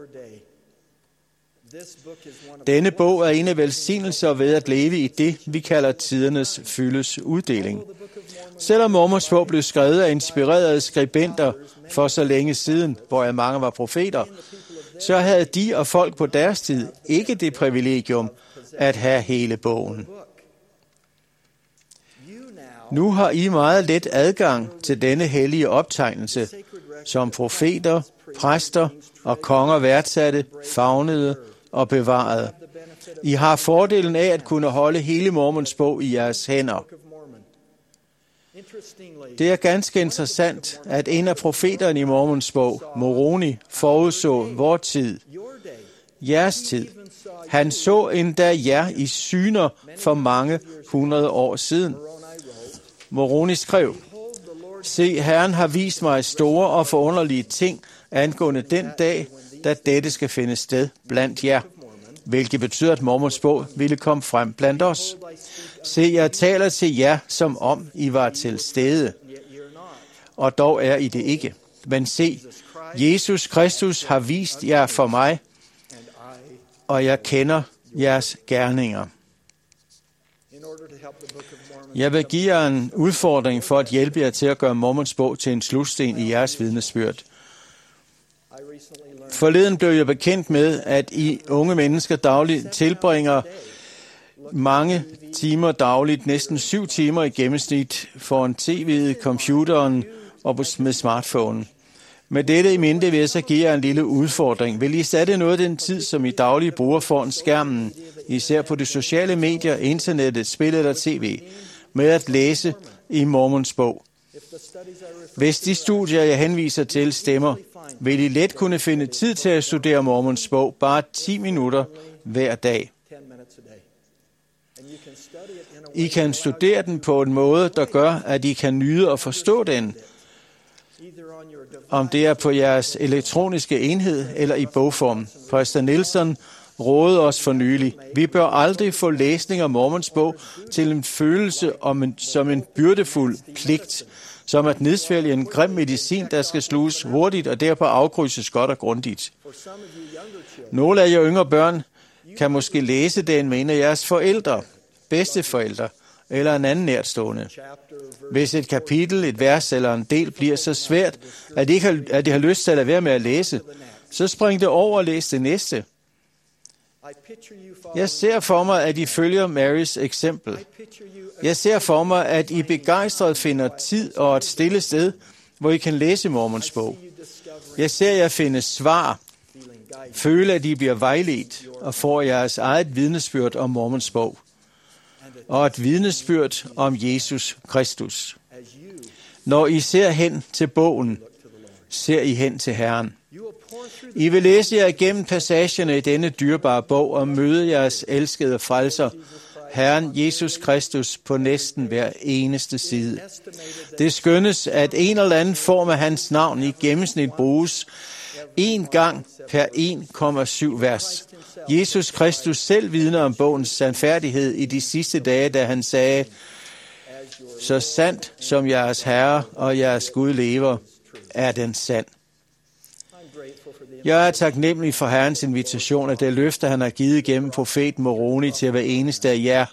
Denne bog er en af velsignelser ved at leve i det, vi kalder tidernes fyldes uddeling. Selvom Mormons bog blev skrevet af inspirerede skribenter for så længe siden, hvor mange var profeter, så havde de og folk på deres tid ikke det privilegium at have hele bogen. Nu har I meget let adgang til denne hellige optegnelse, som profeter, præster og konger værdsatte, favnede og bevarede. I har fordelen af at kunne holde hele Mormons bog i jeres hænder. Det er ganske interessant, at en af profeterne i Mormons bog, Moroni, forudså vor tid, jeres tid. Han så endda jer i syner for mange 100 år siden. Moroni skrev, se, Herren har vist mig store og forunderlige ting angående den dag, da dette skal finde sted blandt jer, hvilket betyder, at Mormons bog ville komme frem blandt os. Se, jeg taler til jer, som om I var til stede, og dog er I det ikke. Men se, Jesus Kristus har vist jer for mig, og jeg kender jeres gerninger. Jeg vil give jer en udfordring for at hjælpe jer til at gøre Mormons bog til en slutsten i jeres vidnesbyrd. Forleden blev jeg bekendt med, at I unge mennesker dagligt tilbringer mange timer dagligt, næsten 7 timer i gennemsnit, foran tv'et, computeren og med smartphone. Med dette i mente vil jeg så give jer en lille udfordring. Vil I erstatte noget af den tid, som I dagligt bruger foran skærmen, især på de sociale medier, internettet, spil eller tv, med at læse i Mormons bog? Hvis de studier, jeg henviser til, stemmer, vil I let kunne finde tid til at studere Mormons bog bare 10 minutter hver dag. I kan studere den på en måde, der gør, at I kan nyde og forstå den, om det er på jeres elektroniske enhed eller i bogform. Præster Nielsen rådede os for nylig. Vi bør aldrig få læsning af Mormons bog til en følelse som en byrdefuld pligt, som at nedsvælge en grim medicin, der skal sluges hurtigt og derpå afkrydses godt og grundigt. Nogle af jer yngre børn kan måske læse den med en af jeres forældre, bedsteforældre eller en anden nærtstående. Hvis et kapitel, et vers eller en del bliver så svært, at de har lyst til at lade være med at læse, så spring det over og læs det næste. Jeg ser for mig, at I følger Marys eksempel. Jeg ser for mig, at I begejstret finder tid og et stille sted, hvor I kan læse Mormons bog. Jeg ser jer finde svar, føle, at I bliver vejledt og får jeres eget vidnesbyrd om Mormons bog. Og et vidnesbyrd om Jesus Kristus. Når I ser hen til bogen, ser I hen til Herren. I vil læse jer igennem passagerne i denne dyrebare bog og møde jeres elskede frelser, Herren Jesus Kristus, på næsten hver eneste side. Det skønnes, at en eller anden form af hans navn i gennemsnit bruges 1 gang per 1,7 vers. Jesus Kristus selv vidner om bogens sandfærdighed i de sidste dage, da han sagde, så sandt som jeres Herre og jeres Gud lever, er den sand. Jeg er taknemmelig for Herrens invitation, at det løfte, han har givet gennem profeten Moroni til hver eneste af jer,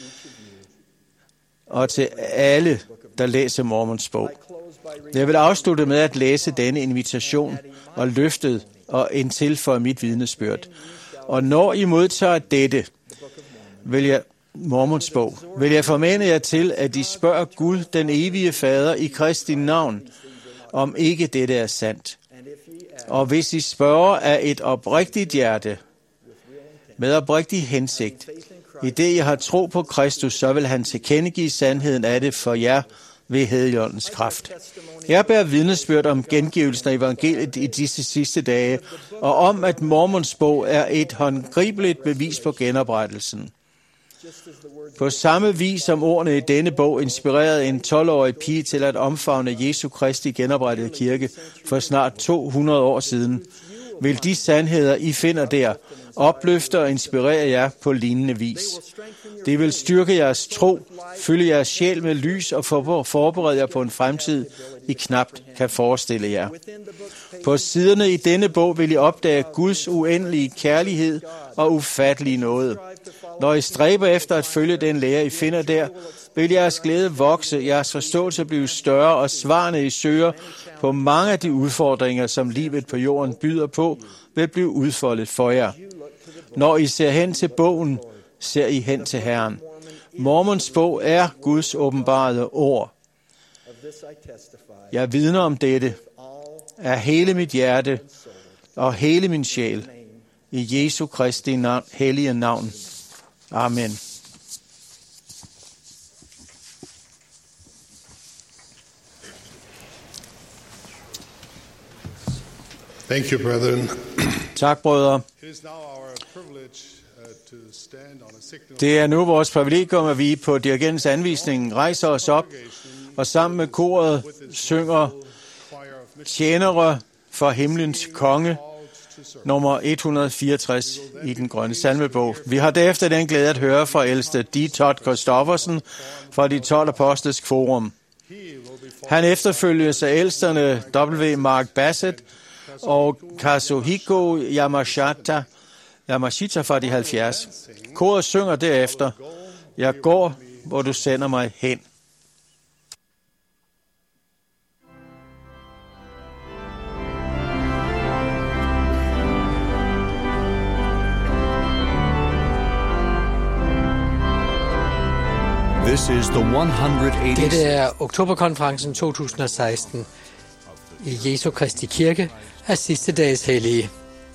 og til alle, der læser Mormons bog. Jeg vil afslutte med at læse denne invitation og løftet og en tilføje mit vidnesbyrd. Og når I modtager dette, Mormons bog, vil jeg formane jer til, at I spørger Gud, den evige Fader, i Kristi navn, om ikke dette er sandt. Og hvis I spørger af et oprigtigt hjerte, med oprigtig hensigt, i det I har tro på Kristus, så vil han tilkendegive sandheden af det for jer ved Helligåndens kraft. Jeg bærer vidnesbyrd om gengivelsen af evangeliet i disse sidste dage, og om, at Mormons bog er et håndgribeligt bevis på genoprettelsen. På samme vis som ordene i denne bog inspirerede en 12-årig pige til at omfavne Jesu Kristi genoprettede kirke for snart 200 år siden, vil de sandheder, I finder der, opløfte og inspirere jer på lignende vis. Det vil styrke jeres tro, fylde jeres sjæl med lys og forberede jer på en fremtid, I knapt kan forestille jer. På siderne i denne bog vil I opdage Guds uendelige kærlighed og ufattelige nåde. Når I stræber efter at følge den lære, I finder der, vil jeres glæde vokse, jeres forståelse blive større, og svarene I søger på mange af de udfordringer, som livet på jorden byder på, vil blive udfoldet for jer. Når I ser hen til bogen, ser I hen til Herren. Mormons bog er Guds åbenbarede ord. Jeg vidner om dette af hele mit hjerte og hele min sjæl. I Jesu Kristi hellige navn. Amen. Thank you, brethren. Tak, brødre. Det er nu vores privilegium, at vi på dirigentens anvisning rejser os op og sammen med koret synger Tjenere for himlens konge, nummer 164 i den grønne salmebog. Vi har derefter den glæde at høre fra ældste D. Todd Christoffersen fra de 12 apostles forum. Han efterfølges af ældsterne W. Mark Bassett og Kazuhiko Yamashita fra de 70. Koret synger derefter, Jeg går, hvor du sender mig hen. This is the 180th. Dette er oktoberkonferencen 2016 i Jesu Kristi Kirke af sidste dages hellige.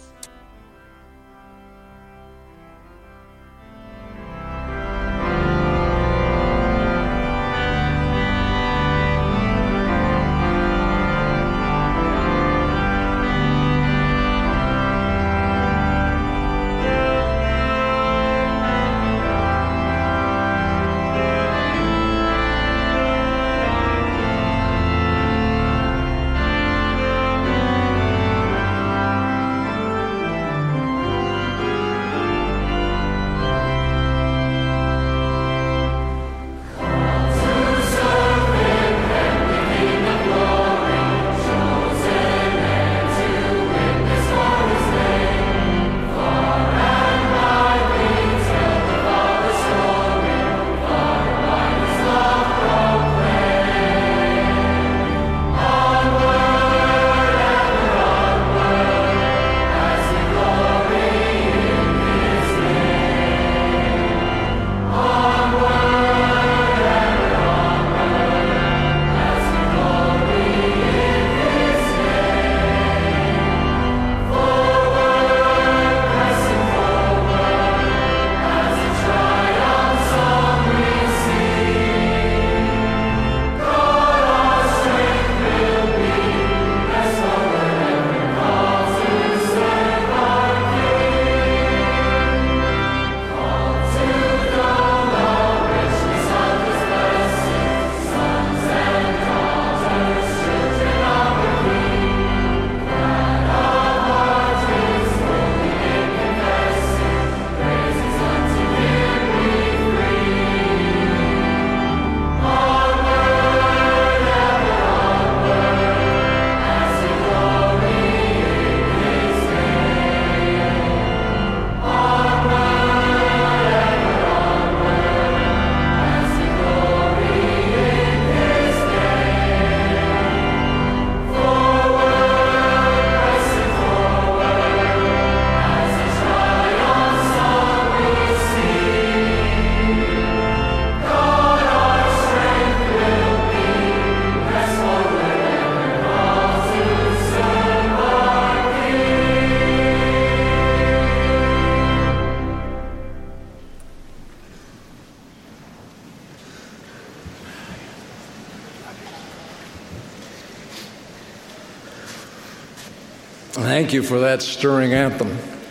Thank you for that stirring anthem.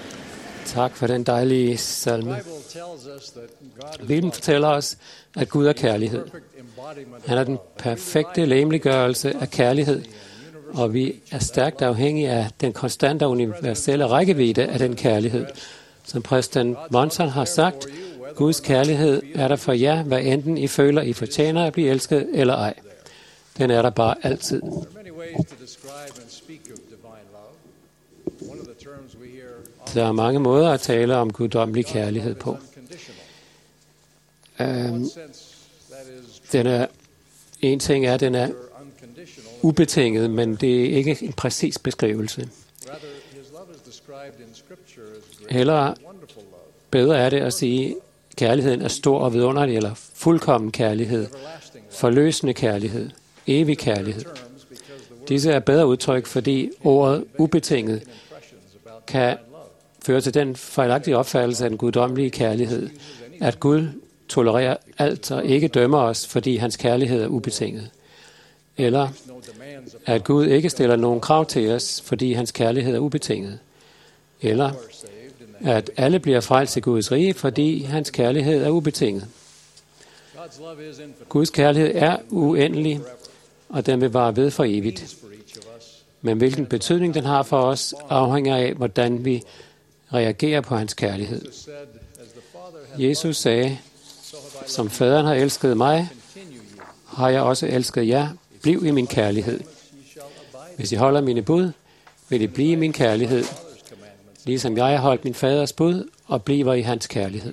Tak for den dejlige salme. Bibelen fortæller os, at Gud er kærlighed. Han er den perfekte legemliggørelse af kærlighed, og vi er stærkt afhængige af den konstante og universelle rækkevidde af den kærlighed. Som præsident Monson har sagt, Guds kærlighed er der for jer, hvad enten I føler, I fortjener at blive elsket eller ej. Den er der bare altid. Der er mange måder at tale om guddommelig kærlighed på. En ting er, at den er ubetinget, men det er ikke en præcis beskrivelse. Eller bedre er det at sige, at kærligheden er stor og vidunderlig, eller fuldkommen kærlighed, forløsende kærlighed, evig kærlighed. Disse er bedre udtryk, fordi ordet ubetinget kan føre til den fejlagtige opfattelse af den guddommelige kærlighed, at Gud tolererer alt og ikke dømmer os, fordi hans kærlighed er ubetinget. Eller at Gud ikke stiller nogen krav til os, fordi hans kærlighed er ubetinget. Eller at alle bliver frelst til Guds rige, fordi hans kærlighed er ubetinget. Guds kærlighed er uendelig, og den vil vare ved for evigt. Men hvilken betydning den har for os, afhænger af, hvordan vi reagerer på hans kærlighed. Jesus sagde, som faderen har elsket mig, har jeg også elsket jer. Bliv i min kærlighed. Hvis I holder mine bud, vil I blive i min kærlighed, ligesom jeg har holdt min faders bud og bliver i hans kærlighed.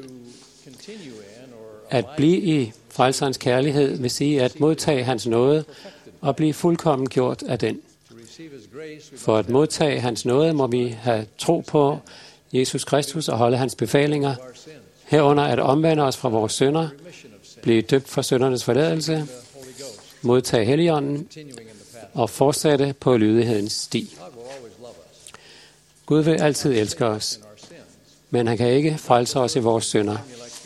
At blive i frelserens kærlighed vil sige at modtage hans nåde og blive fuldkommen gjort af den. For at modtage hans nåde må vi have tro på Jesus Kristus og holde hans befalinger, herunder at omvende os fra vores synder, blive døbt for syndernes forladelse, modtage Helligånden og fortsætte på lydighedens sti. Gud vil altid elske os, men han kan ikke frelse os i vores synder.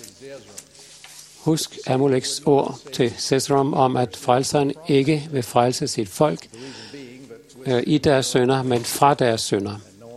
Husk Amuleks ord til Seserom om, at frelseren ikke vil frelse sit folk i deres synder, men fra deres synder.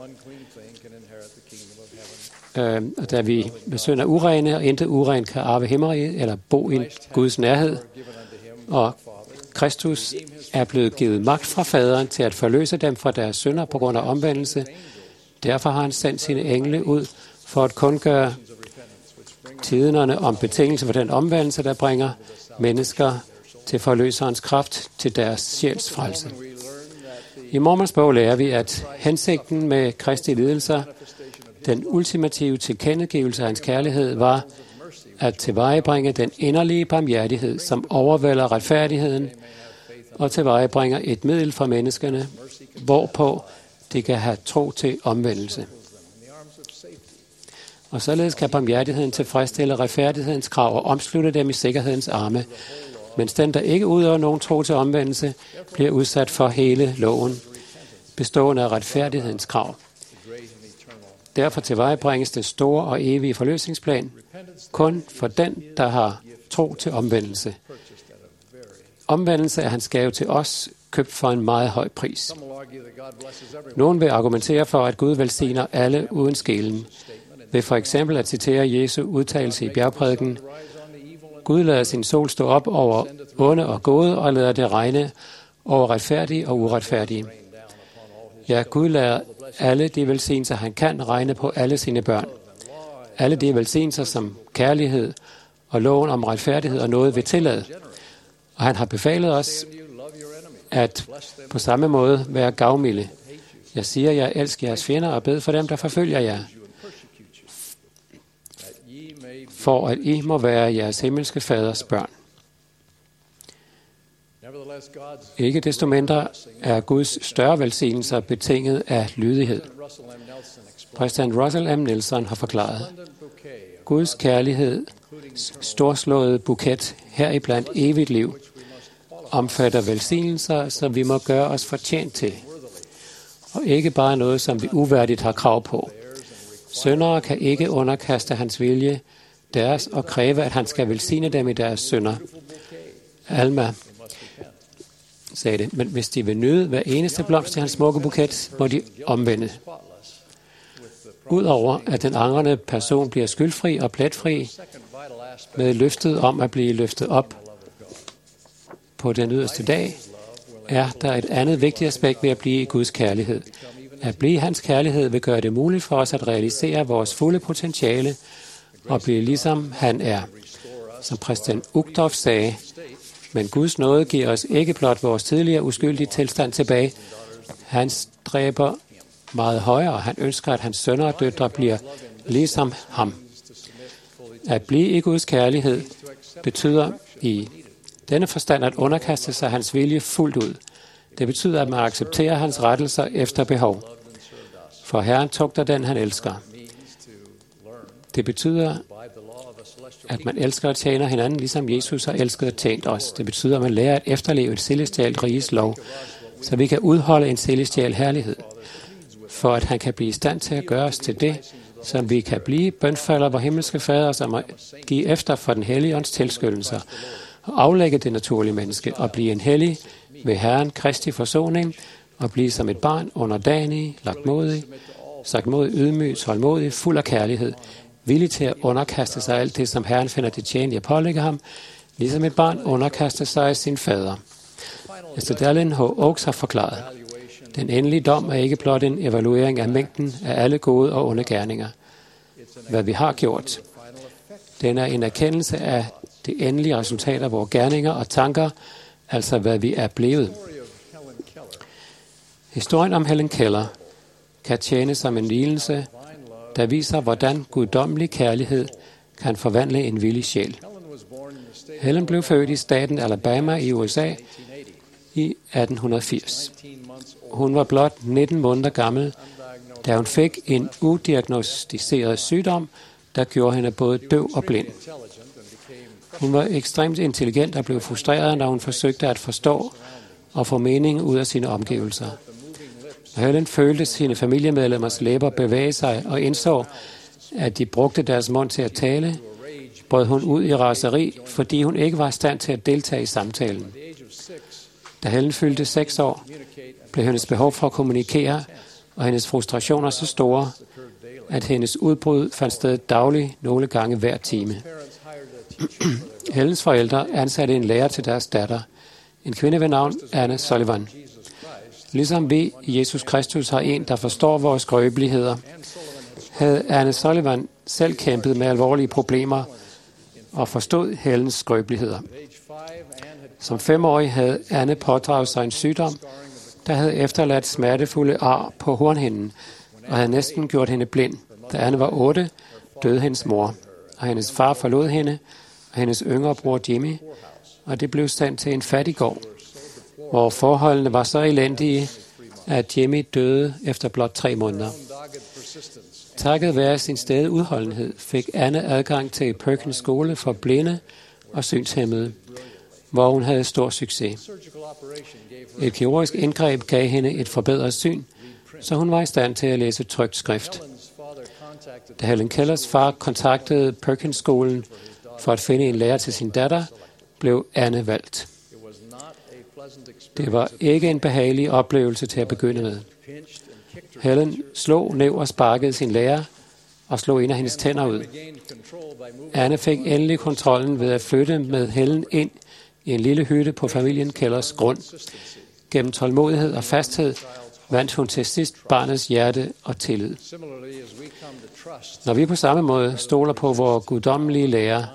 Da vi med synd er urene, og intet uren kan arve himmeriget eller bo i Guds nærhed, og Kristus er blevet givet magt fra faderen til at forløse dem fra deres synder på grund af omvendelse. Derfor har han sendt sine engle ud for at kundgøre tiderne om betingelse for den omvendelse, der bringer mennesker til forløserens kraft til deres sjæls frelse. I Mormons bog lærer vi, at hensigten med Kristi lidelser, den ultimative tilkendegivelse af hans kærlighed, var at tilvejebringe den inderlige barmhjertighed, som overvælder retfærdigheden, og tilvejebringer et middel for menneskene, hvorpå de kan have tro til omvendelse. Og således kan barmhjertigheden tilfredsstille retfærdighedens krav og omslutte dem i sikkerhedens arme, mens den, der ikke udøver nogen tro til omvendelse, bliver udsat for hele loven, bestående af retfærdighedens krav. Derfor tilvejebringes det store og evige forløsningsplan kun for den, der har tro til omvendelse. Omvendelse er hans gave til os, købt for en meget høj pris. Nogen vil argumentere for, at Gud velsigner alle uden skelen, ved for eksempel at citere Jesu udtalelse i bjergprædiken: Gud lader sin sol stå op over onde og gode, og lader det regne over retfærdige og uretfærdige. Ja, Gud lader alle de velsignelser, han kan, regne på alle sine børn. Alle de velsignelser som kærlighed og loven om retfærdighed og noget vil tillade. Og han har befalet os at på samme måde være gavmilde. Jeg siger, jeg elsker jeres fjender og bed for dem, der forfølger jer, for at I må være jeres himmelske faders børn. Ikke desto mindre er Guds større velsignelser betinget af lydighed. Præsident Russell M. Nelson har forklaret: Guds kærlighed, storslåede buket, heriblandt evigt liv, omfatter velsignelser, som vi må gøre os fortjent til, og ikke bare noget, som vi uværdigt har krav på. Syndere kan ikke underkaste hans vilje deres og kræve, at han skal velsigne dem i deres synder. Alma sagde det, men hvis de vil nyde hver eneste blomst i hans smukke buket, må de omvende. Udover at den angrende person bliver skyldfri og pletfri med løftet om at blive løftet op på den yderste dag, er der et andet vigtigt aspekt ved at blive i Guds kærlighed. At blive hans kærlighed vil gøre det muligt for os at realisere vores fulde potentiale og blive ligesom han er. Som præsident Uchtdorf sagde, men Guds nåde giver os ikke blot vores tidligere uskyldige tilstand tilbage. Han stræber meget højere. Han ønsker, at hans sønner og døtre bliver ligesom ham. At blive i Guds kærlighed betyder i denne forstand at underkaste sig hans vilje fuldt ud. Det betyder, at man accepterer hans rettelser efter behov. For Herren tugter den, han elsker. Det betyder, at man elsker og tjener hinanden, ligesom Jesus har elsket og tjent os. Det betyder, at man lærer at efterleve et celestialt riges lov, så vi kan udholde en celestial herlighed. For at han kan blive i stand til at gøre os til det, som vi kan blive, bønfalder vor himmelske fader, som at give efter for den hellige ånds tilskyndelser, og aflægge det naturlige menneske, og blive en hellig ved Herren Kristi forsoning, og blive som et barn underdanig, lagtmodig, sagtmodig, ydmyg, tålmodig, fuld af kærlighed, villig til at underkaste sig alt det, som Herren finder det tjenligt at pålægge ham, ligesom et barn underkaster sig sin fader. Mr. Dallin H. Oaks har forklaret: den endelige dom er ikke blot en evaluering af mængden af alle gode og onde gerninger, hvad vi har gjort. Den er en erkendelse af det endelige resultat af vores gerninger og tanker, altså hvad vi er blevet. Historien om Helen Keller kan tjene som en lignelse, der viser, hvordan guddommelig kærlighed kan forvandle en villig sjæl. Helen blev født i staten Alabama i USA i 1880. Hun var blot 19 måneder gammel, da hun fik en udiagnostiseret sygdom, der gjorde hende både døv og blind. Hun var ekstremt intelligent og blev frustreret, når hun forsøgte at forstå og få mening ud af sine omgivelser. Når Helen følte sine familiemedlemmers læber bevæge sig og indså, at de brugte deres mund til at tale, brød hun ud i raseri, fordi hun ikke var i stand til at deltage i samtalen. Da Helen fyldte 6 år, blev hendes behov for at kommunikere og hendes frustrationer så store, at hendes udbrud fandt sted dagligt nogle gange hver time. Helens forældre ansatte en lærer til deres datter, en kvinde ved navn Anne Sullivan. Ligesom vi i Jesus Kristus har en, der forstår vores skrøbeligheder, havde Anne Sullivan selv kæmpet med alvorlige problemer og forstod Helens skrøbeligheder. Som 5-årig havde Anne pådraget sig en sygdom, der havde efterladt smertefulde ar på hornhinden og havde næsten gjort hende blind. Da Anne var 8, døde hendes mor, og hendes far forlod hende, og hendes yngre bror Jimmy, og det blev sendt til en fattiggård, hvor forholdene var så elendige, at Jimmy døde efter blot 3 måneder. Takket være sin stædige udholdenhed fik Anne adgang til Perkins skole for blinde og synshæmmede, hvor hun havde stor succes. Et kirurgisk indgreb gav hende et forbedret syn, så hun var i stand til at læse trykt skrift. Da Helen Kellers far kontaktede Perkins skolen for at finde en lærer til sin datter, blev Anne valgt. Det var ikke en behagelig oplevelse til at begynde med. Helen slog ned og sparkede sin lærer og slog en af hendes tænder ud. Anne fik endelig kontrollen ved at flytte med Helen ind i en lille hytte på familien Kellers grund. Gennem tålmodighed og fasthed vandt hun til sidst barnets hjerte og tillid. Når vi på samme måde stoler på vores guddommelige lærer,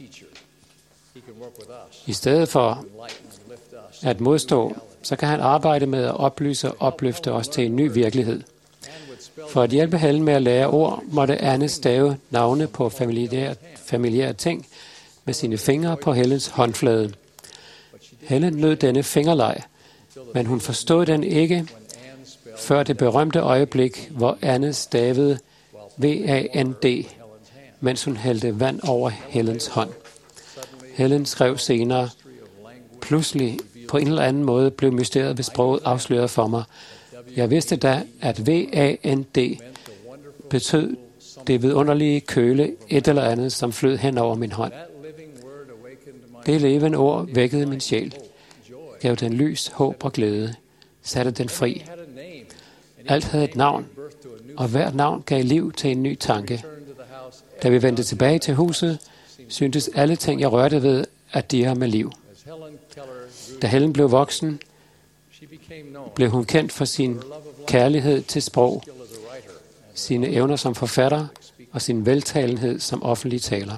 i stedet for at modstå, så kan han arbejde med at oplyse og opløfte os til en ny virkelighed. For at hjælpe Helen med at lære ord, måtte Anne stave navne på familiære ting med sine fingre på Helens håndflade. Helen nød denne fingerleg, men hun forstod den ikke, før det berømte øjeblik, hvor Anne stavede V-A-N-D, mens hun hældte vand over Helens hånd. Helen skrev senere, pludselig på en eller anden måde blev mysteriet ved sproget afsløret for mig. Jeg vidste da, at V-A-N-D betød det vidunderlige køle et eller andet, som flød hen over min hånd. Det levende ord vækkede min sjæl, gav den lys, håb og glæde, satte den fri. Alt havde et navn, og hvert navn gav liv til en ny tanke. Da vi vendte tilbage til huset, syntes alle ting, jeg rørte ved, at de har med liv. Da Helen blev voksen, blev hun kendt for sin kærlighed til sprog, sine evner som forfatter og sin veltalenhed som offentlig taler.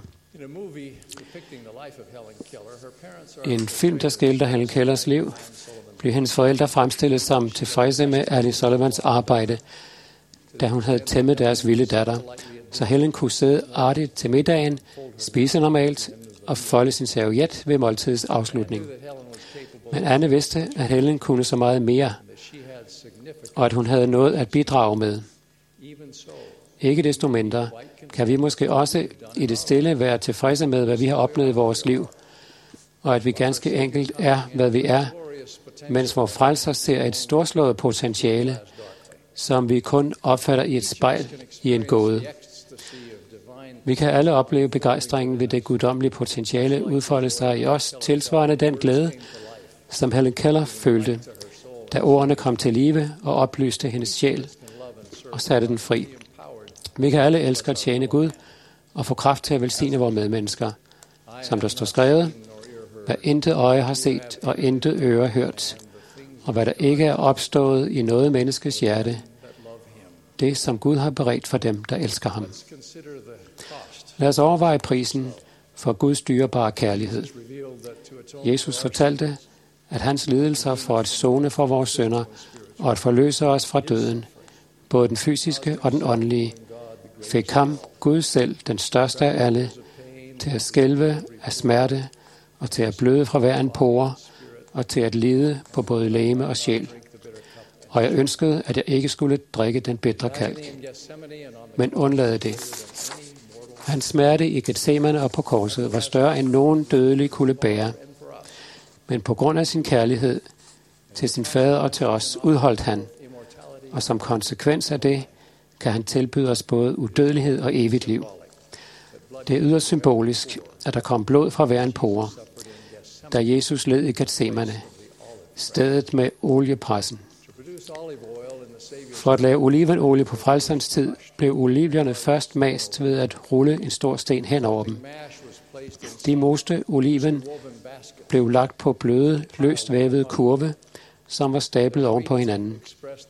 I en film, der skildrer Helen Kellers liv, blev hendes forældre fremstillet som tilfredse med Annie Sullivans arbejde, da hun havde tæmmet deres vilde datter, så Helen kunne sidde artigt til middagen, spise normalt og folde sin serviet ved måltidets afslutning. Men Anne vidste, at Helen kunne så meget mere, og at hun havde noget at bidrage med. Ikke desto mindre kan vi måske også i det stille være tilfredse med, hvad vi har oplevet i vores liv, og at vi ganske enkelt er, hvad vi er, mens vores frelser ser et storslået potentiale, som vi kun opfatter i et spejl i en gåde. Vi kan alle opleve begejstringen ved det guddommelige potentiale udfolde sig i os, tilsvarende den glæde, som Helen Keller følte, da ordene kom til live og oplyste hendes sjæl og satte den fri. Vi kan alle elske at tjene Gud og få kraft til at velsigne vores medmennesker. Som der står skrevet, hvad intet øje har set og intet øre hørt, og hvad der ikke er opstået i noget menneskes hjerte, det som Gud har beredt for dem, der elsker ham. Lad os overveje prisen for Guds dyrebare kærlighed. Jesus fortalte, at hans lidelser for at sone for vores synder og at forløse os fra døden, både den fysiske og den åndelige, fik ham, Gud selv, den største af alle, til at skælve af smerte og til at bløde fra hver en pore og til at lide på både legeme og sjæl. Og jeg ønskede, at jeg ikke skulle drikke den bitre kalk, men undlade det. Hans smerte i Getsemane og på korset var større end nogen dødelig kunne bære. Men på grund af sin kærlighed til sin fader og til os, udholdt han. Og som konsekvens af det, kan han tilbyde os både udødelighed og evigt liv. Det er yderst symbolisk, at der kom blod fra hver en pore, da Jesus led i Getsemane, stedet med oliepressen. For at lave olivenolie på frelserens tid, blev olivierne først mast ved at rulle en stor sten hen over dem. De moste oliven blev lagt på bløde, løst vævede kurve, som var stablet oven på hinanden.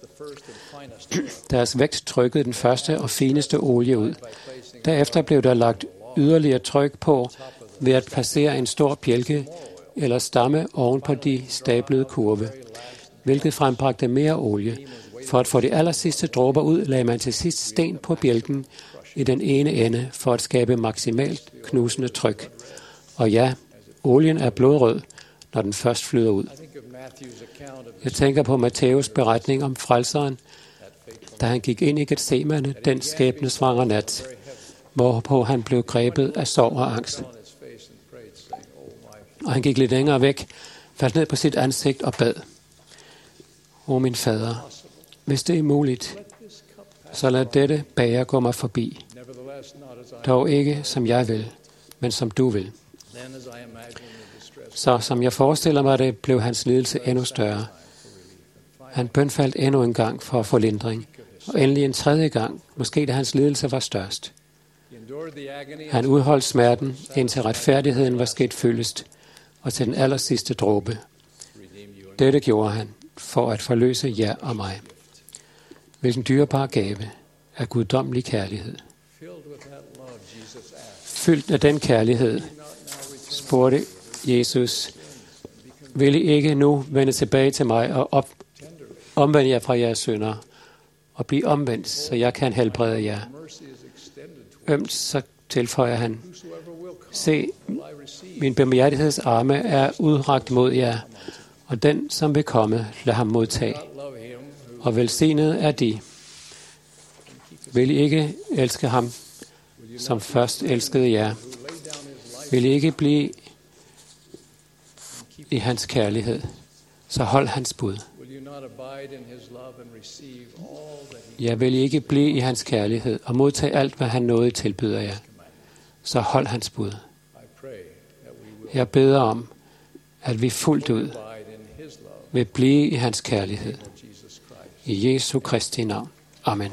Deres vægt trykkede den første og fineste olie ud. Derefter blev der lagt yderligere tryk på ved at placere en stor bjælke eller stamme oven på de stablede kurve, hvilket frembragte mere olie. For at få de allersidste dråber ud, lagde man til sidst sten på bjælken i den ene ende for at skabe maksimalt knusende tryk. Og ja, olien er blodrød, når den først flyder ud. Jeg tænker på Matthæus beretning om frelseren, da han gik ind i Getsemane den skæbnesvangre nat, hvorpå han blev grebet af sorg og angst. Og han gik lidt længere væk, faldt ned på sit ansigt og bad. O min fader, hvis det er muligt, så lad dette bæger gå mig forbi. Dog ikke som jeg vil, men som du vil. Så som jeg forestiller mig det, blev hans lidelse endnu større. Han bønfaldt endnu en gang for at få lindring, og endelig en tredje gang, måske da hans lidelse var størst. Han udholdt smerten, indtil retfærdigheden var sket fyldest, og til den allersidste dråbe. Dette gjorde han for at forløse jer og mig. Hvilken dyrebar gave af guddommelig kærlighed. Fyldt af den kærlighed, spurgte Jesus, vil I ikke nu vende tilbage til mig og omvende jer fra jeres synder, og blive omvendt, så jeg kan helbrede jer. Ømt, så tilføjer han, se, min barmhjertighedsarme er udrakt mod jer, og den, som vil komme, lad ham modtage. Og velsignet er de. Vil I ikke elske ham, som først elskede jer? Vil I ikke blive i hans kærlighed, så hold hans bud. Jeg vil ikke blive i hans kærlighed og modtage alt, hvad han nåede tilbyder jer, så hold hans bud. Jeg beder om, at vi fuldt ud vil blive i hans kærlighed. I Jesu Kristi navn. Amen.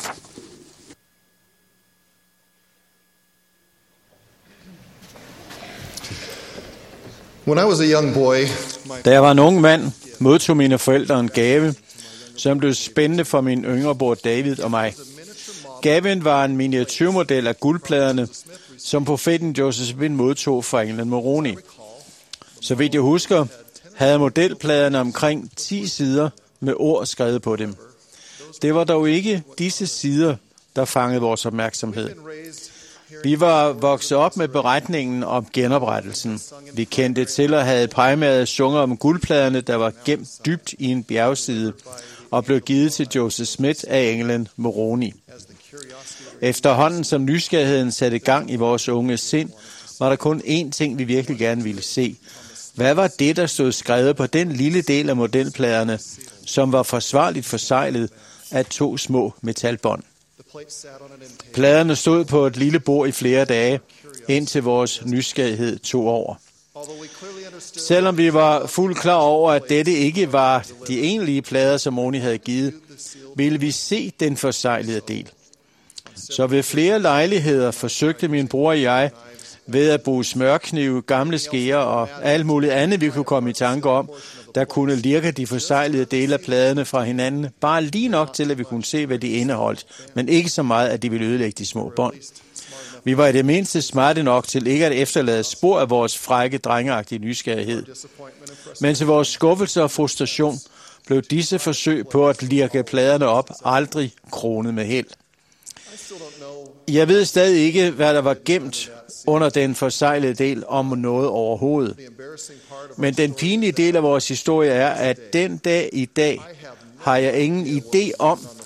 When I was a young boy, da jeg var en ung mand, modtog mine forældre en gave, som blev spændende for min yngre bror David og mig. Gaven var en miniatyrmodel af guldpladerne, som profeten Joseph Smith modtog fra England Moroni. Så vidt jeg husker, havde modelpladerne omkring 10 sider med ord skrevet på dem. Det var dog ikke disse sider, der fangede vores opmærksomhed. Vi var vokset op med beretningen om genoprettelsen. Vi kendte til og havde primært sunget om guldpladerne, der var gemt dybt i en bjergside og blev givet til Joseph Smith af England Moroni. Efterhånden som nysgerrigheden satte gang i vores unge sind, var der kun én ting, vi virkelig gerne ville se. Hvad var det, der stod skrevet på den lille del af modelpladerne, som var forsvarligt forseglet af 2 små metalbånd? Pladerne stod på et lille bord i flere dage, indtil vores nysgerrighed tog over. Selvom vi var fuldt klar over, at dette ikke var de egentlige plader, som Moni havde givet, ville vi se den forseglede del. Så ved flere lejligheder forsøgte min bror og jeg, ved at bruge smørknive, gamle skeer og alt muligt andet, vi kunne komme i tanke om, der kunne lirke de forseglede dele af pladerne fra hinanden, bare lige nok til, at vi kunne se, hvad de indeholdt, men ikke så meget, at de ville ødelægge de små bånd. Vi var i det mindste smarte nok til ikke at efterlade spor af vores frække, drengeagtige nysgerrighed. Men til vores skuffelse og frustration blev disse forsøg på at lirke pladerne op aldrig kronet med held. Jeg ved stadig ikke, hvad der var gemt under den forseglede del om noget overhovedet. Men den pinlige del af vores historie er, at den dag i dag har jeg ingen idé om,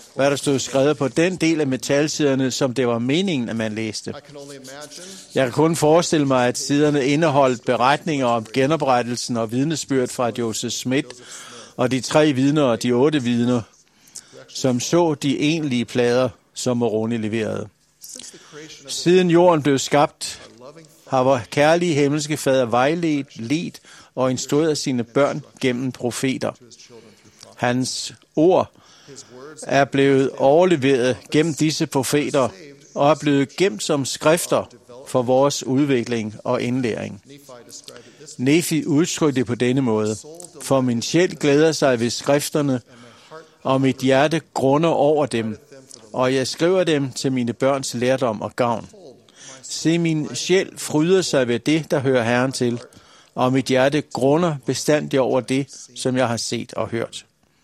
hvad der stod skrevet på den del af metalsiderne, som det var meningen, at man læste. Jeg kan kun forestille mig, at siderne indeholdt beretninger om genoprettelsen og vidnesbyrd fra Joseph Smith og de 3 vidner og de 8 vidner, som så de egentlige plader, som Moroni leverede. Siden jorden blev skabt, har vor kærlige himmelske fader vejledt, ledt og instrueret sine børn gennem profeter. Hans ord er blevet overleveret gennem disse profeter og er blevet gemt som skrifter for vores udvikling og indlæring. Nefi udtrykte det på denne måde: For min sjæl glæder sig ved skrifterne, og mit hjerte grunder over dem, og jeg skriver dem til mine børns lærdom og gavn. Se, min sjæl fryder sig ved det, der hører Herren til, og mit hjerte grunder bestandigt over det, som jeg har set og hørt.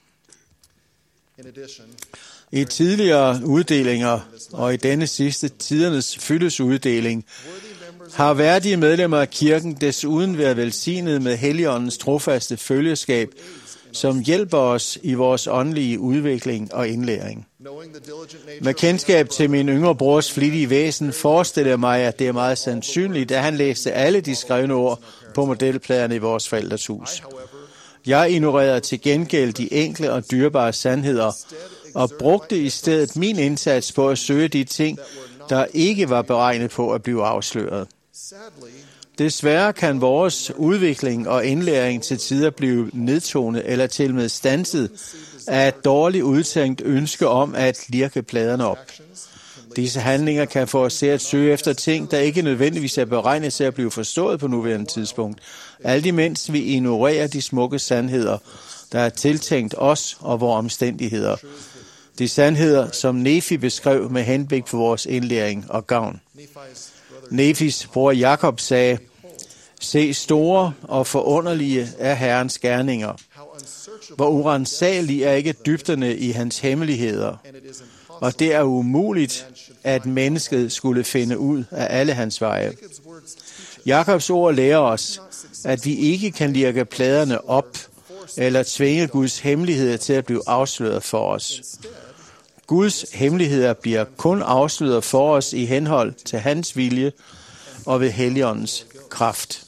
I tidligere uddelinger og i denne sidste tidernes fyldesuddeling har værdige medlemmer af kirken desuden været velsignet med Helligåndens trofaste følgeskab, som hjælper os i vores åndelige udvikling og indlæring. Med kendskab til min yngre brors flittige væsen forestiller jeg mig, at det er meget sandsynligt, at han læste alle de skrevne ord på modelpladerne i vores forældres hus. Jeg ignorerede til gengæld de enkle og dyrebare sandheder og brugte i stedet min indsats på at søge de ting, der ikke var beregnet på at blive afsløret. Desværre kan vores udvikling og indlæring til tider blive nedtonet eller til med standset af et dårligt udtænkt ønske om at lirke pladerne op. Disse handlinger kan få os til at søge efter ting, der ikke nødvendigvis er beregnet til at blive forstået på nuværende tidspunkt, alt imens vi ignorerer de smukke sandheder, der er tiltænkt os og vores omstændigheder. De sandheder, som Nefi beskrev med henblik på vores indlæring og gavn. Nefis bror Jakob sagde: Se, store og forunderlige er Herrens gerninger. Hvor uransagelige er ikke dybderne i hans hemmeligheder. Og det er umuligt, at mennesket skulle finde ud af alle hans veje. Jakobs ord lærer os, at vi ikke kan lirke pladerne op eller tvinge Guds hemmeligheder til at blive afsløret for os. Guds hemmeligheder bliver kun afsløret for os i henhold til hans vilje og ved Helligåndens kraft.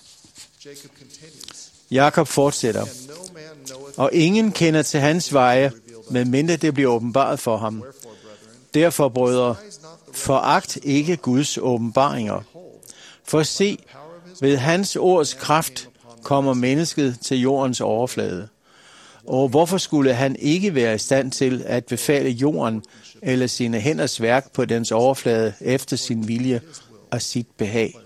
Jakob fortsætter: Og ingen kender til hans veje, medmindre det bliver åbenbaret for ham. Derfor, brødre, foragt ikke Guds åbenbaringer. For se, ved hans ords kraft kommer mennesket til jordens overflade. Og hvorfor skulle han ikke være i stand til at befale jorden eller sine hænders værk på dens overflade efter sin vilje og sit behag?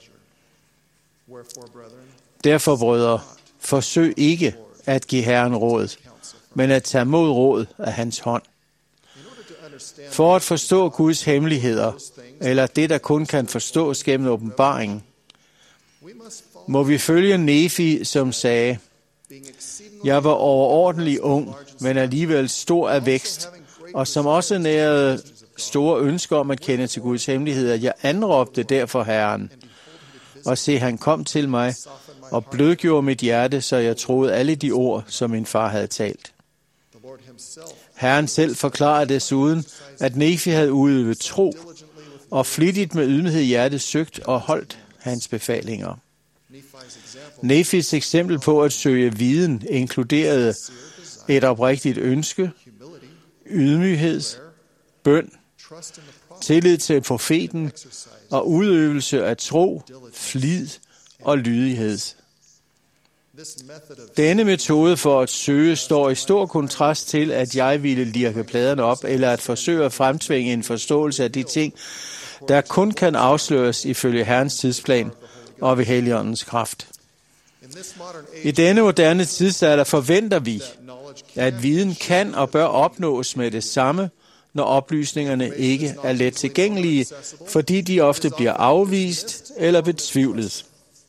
Derfor, brødre, forsøg ikke at give Herren råd, men at tage mod råd af hans hånd. For at forstå Guds hemmeligheder, eller det, der kun kan forstås gennem åbenbaringen, må vi følge Nefi, som sagde: Jeg var overordentlig ung, men alligevel stor af vækst, og som også nærede store ønsker om at kende til Guds hemmeligheder. Jeg anråbte derfor Herren, og se, han kom til mig og blødgjorde mit hjerte, så jeg troede alle de ord, som min far havde talt. Herren selv forklarede desuden, at Nefi havde udøvet tro, og flittigt med ydmyghed i hjertet søgt og holdt hans befalinger. Nefis eksempel på at søge viden inkluderede et oprigtigt ønske, ydmyghed, bøn, tillid til profeten og udøvelse af tro, flid og lydighed. Denne metode for at søge står i stor kontrast til, at jeg ville lirke pladerne op, eller at forsøge at fremtvinge en forståelse af de ting, der kun kan afsløres ifølge Herrens tidsplan og ved Helligåndens kraft. I denne moderne tidsalder forventer vi, at viden kan og bør opnås med det samme, når oplysningerne ikke er let tilgængelige, fordi de ofte bliver afvist eller betvivlet.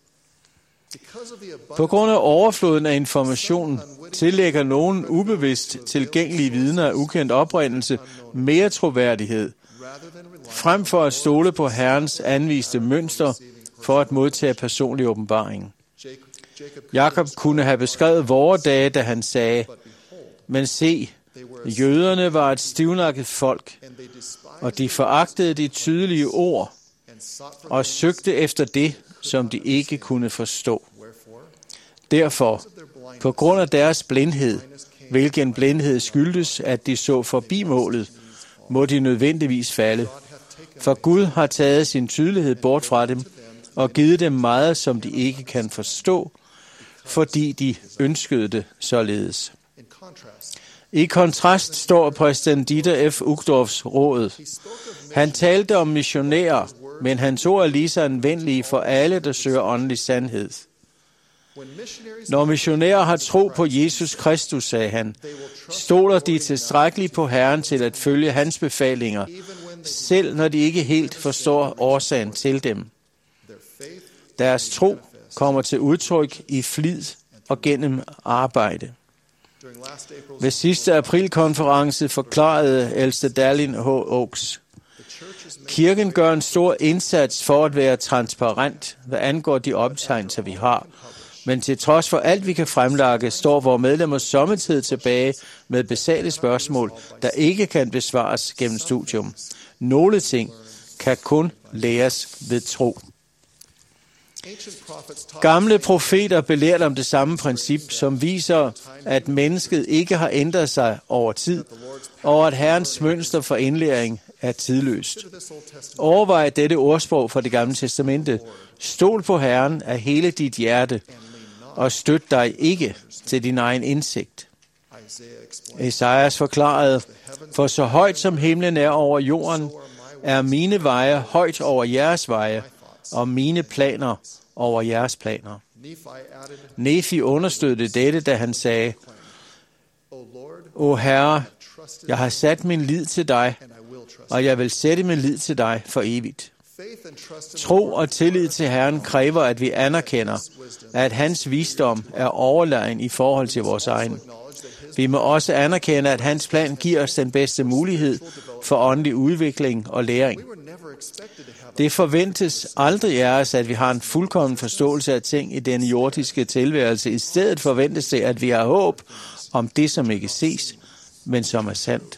På grund af overfloden af information tillægger nogen ubevidst tilgængelige vidner af ukendt oprindelse mere troværdighed, frem for at stole på Herrens anviste mønster for at modtage personlig åbenbaring. Jakob kunne have beskrevet vore dage, da han sagde: Men se, Jøderne var et stivnakket folk, og de foragtede de tydelige ord og søgte efter det, som de ikke kunne forstå. Derfor, på grund af deres blindhed, hvilken blindhed skyldtes, at de så forbi målet, må de nødvendigvis falde. For Gud har taget sin tydelighed bort fra dem og givet dem meget, som de ikke kan forstå, fordi de ønskede det således. I kontrast står præsident Dieter F. Uchtdorfs råd. Han talte om missionærer, men hans ord er lige så anvendelige for alle, der søger åndelig sandhed. Når missionærer har tro på Jesus Kristus, sagde han, stoler de tilstrækkeligt på Herren til at følge hans befalinger, selv når de ikke helt forstår årsagen til dem. Deres tro kommer til udtryk i flid og gennem arbejde. Ved sidste aprilkonference forklarede ældste Dallin H. Oaks: Kirken gør en stor indsats for at være transparent, hvad angår de optegnelser, vi har. Men til trods for alt, vi kan fremlægge, står vores medlemmer sommetider tilbage med basale spørgsmål, der ikke kan besvares gennem studium. Nogle ting kan kun læres ved tro. Gamle profeter belærte om det samme princip, som viser, at mennesket ikke har ændret sig over tid, og at Herrens mønster for indlæring er tidløst. Overvej dette ordsprog fra det gamle testamente. Stol på Herren af hele dit hjerte, og støt dig ikke til din egen indsigt. Esajas forklarede, for så højt som himlen er over jorden, er mine veje højt over jeres veje, og mine planer over jeres planer. Nefi understøttede dette, da han sagde, O Herre, jeg har sat min lid til dig, og jeg vil sætte min lid til dig for evigt. Tro og tillid til Herren kræver, at vi anerkender, at hans visdom er overlegen i forhold til vores egen. Vi må også anerkende, at hans plan giver os den bedste mulighed for åndelig udvikling og læring. Det forventes aldrig af os, at vi har en fuldkommen forståelse af ting i den jordiske tilværelse. I stedet forventes det, at vi har håb om det, som ikke ses, men som er sandt.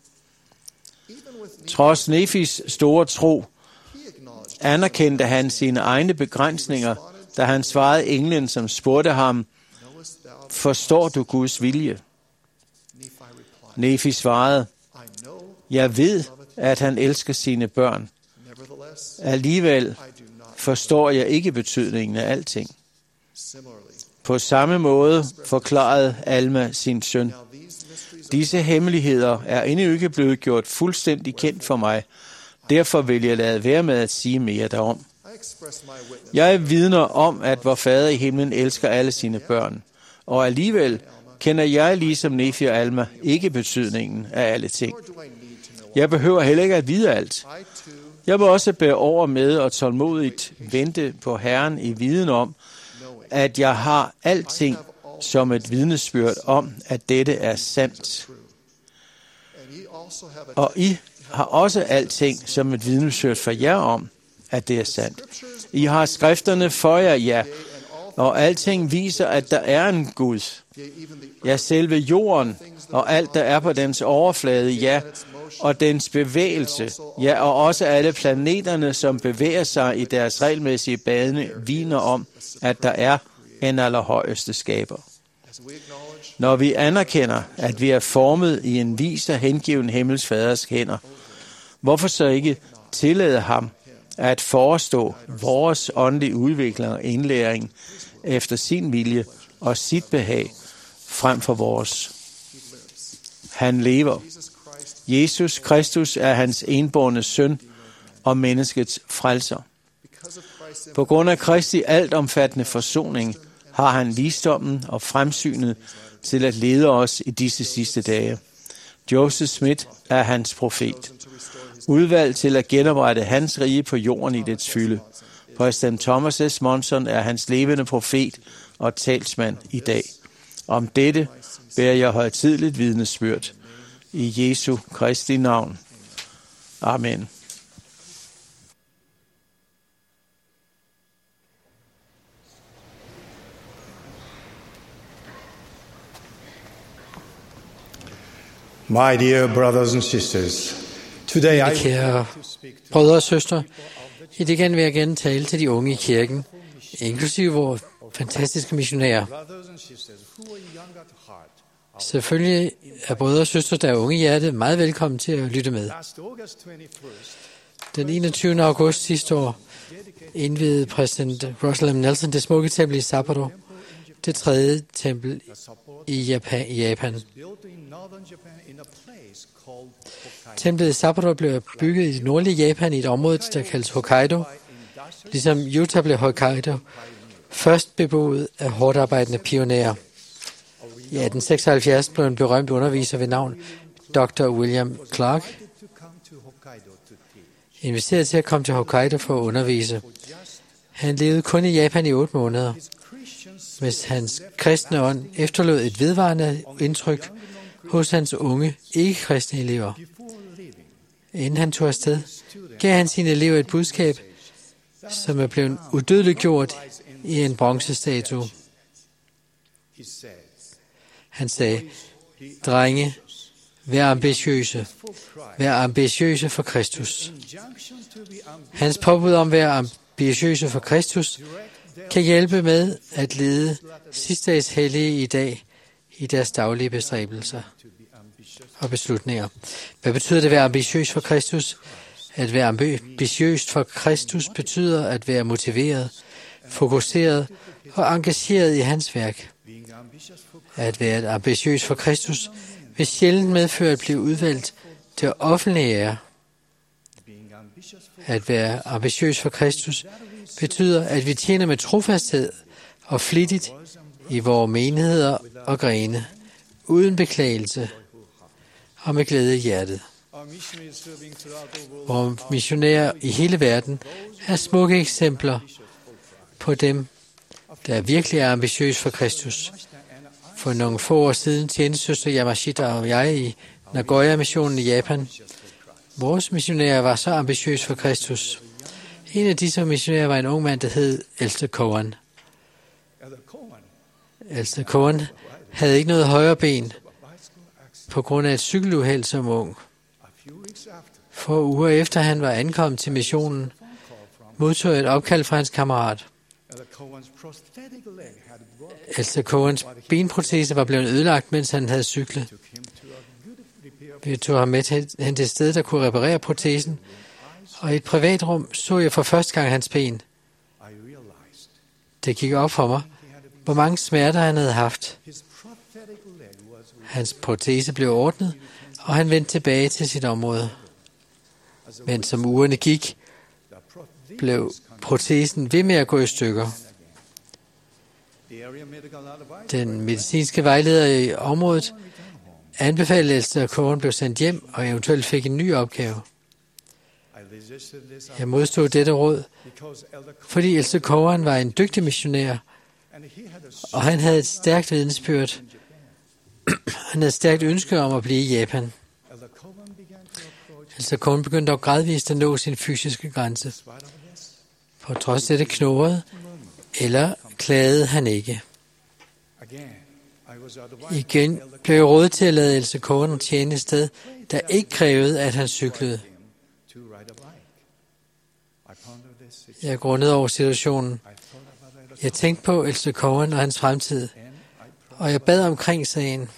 Trods Nefis store tro, anerkendte han sine egne begrænsninger, da han svarede englen, som spurgte ham, forstår du Guds vilje? Nefi svarede, jeg ved, at han elsker sine børn. Alligevel forstår jeg ikke betydningen af alting. På samme måde forklarede Alma sin søn, disse hemmeligheder er endnu ikke blevet gjort fuldstændig kendt for mig. Derfor vil jeg lade være med at sige mere derom. Jeg vidner om, at vor Fader i himlen elsker alle sine børn, og alligevel kender jeg ligesom Nefi og Alma ikke betydningen af alle ting. Jeg behøver heller ikke at vide alt. Jeg vil også bære over med og tålmodigt vente på Herren i viden om, at jeg har alting som et vidnesbyrd om, at dette er sandt. Og I har også alting som et vidnesbyrd for jer om, at det er sandt. I har skrifterne for jer, ja, og alting viser, at der er en Gud. Ja, selve jorden og alt, der er på dens overflade, ja, og dens bevægelse, ja, og også alle planeterne, som bevæger sig i deres regelmæssige bane, vidner om, at der er en allerhøjeste skaber. Når vi anerkender, at vi er formet i en vis og hengiven himmels faders hænder, hvorfor så ikke tillade ham at forestå vores åndelige udvikling og indlæring efter sin vilje og sit behag frem for vores? Han lever. Jesus Kristus er hans enbårne søn og menneskets frelser. På grund af Kristi altomfattende forsoning har han visdommen og fremsynet til at lede os i disse sidste dage. Joseph Smith er hans profet, udvalgt til at genoprette hans rige på jorden i dets fylde. Præsident Thomas S. Monson er hans levende profet og talsmand i dag. Om dette bærer jeg højtideligt vidnesbyrd. I Jesu Kristi navn. Amen. My dear brothers and sisters, today Kære brødre og søstre, i det igen vil jeg gerne tale til de unge i kirken, inklusive vores fantastiske missionærer. Selvfølgelig er brødre og søstre, der er unge i hjertet, meget velkommen til at lytte med. Den 21. august sidste år indviede præsident Russell M. Nelson det smukke tempel i Sapporo, det 3. tempel i Japan. Templet i Sapporo blev bygget i det nordlige Japan i et område, der kaldes Hokkaido. Ligesom Utah blev Hokkaido først beboet af hårdarbejdende pionerer. I 1876 blev en berømt underviser ved navn Dr. William Clark inviteret til at komme til Hokkaido for at undervise. Han levede kun i Japan i 8 måneder, mens hans kristne ånd efterlod et vedvarende indtryk hos hans unge, ikke-kristne elever. Inden han tog afsted, gav han sine elever et budskab, som er blevet udødeliggjort i en bronzestatue. Han sagde, drenge, vær ambitiøse. Vær ambitiøse for Kristus. Hans påbud om at være ambitiøse for Kristus kan hjælpe med at lede sidstedags hellige i dag i deres daglige bestræbelser og beslutninger. Hvad betyder det at være ambitiøs for Kristus? At være ambitiøst for Kristus betyder at være motiveret, fokuseret og engageret i hans værk. At være ambitiøs for Kristus vil sjældent medføre at blive udvalgt til offentlig ære. At være ambitiøs for Kristus betyder, at vi tjener med trofasthed og flittigt i vores menigheder og grene, uden beklagelse og med glæde i hjertet. Vores missionærer i hele verden er smukke eksempler på dem, der virkelig er ambitiøs for Kristus. For nogle få år siden tjente søster Yamashita og jeg i Nagoya-missionen i Japan. Vores missionærer var så ambitiøs for Kristus. En af disse missionærer var en ung mand, der hed Elster Cohen. Elster Cohen havde ikke noget højre ben på grund af et cykeluheld som ung. Få uger efter han var ankommet til missionen, modtog et opkald fra hans kammerat. Elster Cohens benprotese var blevet ødelagt, mens han havde cyklet. Vi tog ham med hen til et sted, der kunne reparere protesen, og i et privatrum så jeg for første gang hans ben. Det gik op for mig, hvor mange smerter han havde haft. Hans protese blev ordnet, og han vendte tilbage til sit område. Men som ugerne gik, blev protesen ved med at gå i stykker. Den medicinske vejleder i området anbefalede Elster Cohen blev sendt hjem og eventuelt fik en ny opgave. Jeg modstod dette råd, fordi Elster Cohen var en dygtig missionær, og han havde et stærkt vidnesbyrd. Han havde et stærkt ønske om at blive i Japan. Elster Cohen begyndte dog gradvist at nå sin fysiske grænse. På trods af det knurrede eller klagede han ikke. Igen blev jeg rådet til at lade Elster Cohen tjene et sted, der ikke krævede, at han cyklede. Jeg grundede over situationen. Jeg tænkte på Elster Cohen og hans fremtid, og jeg bad omkring sagen.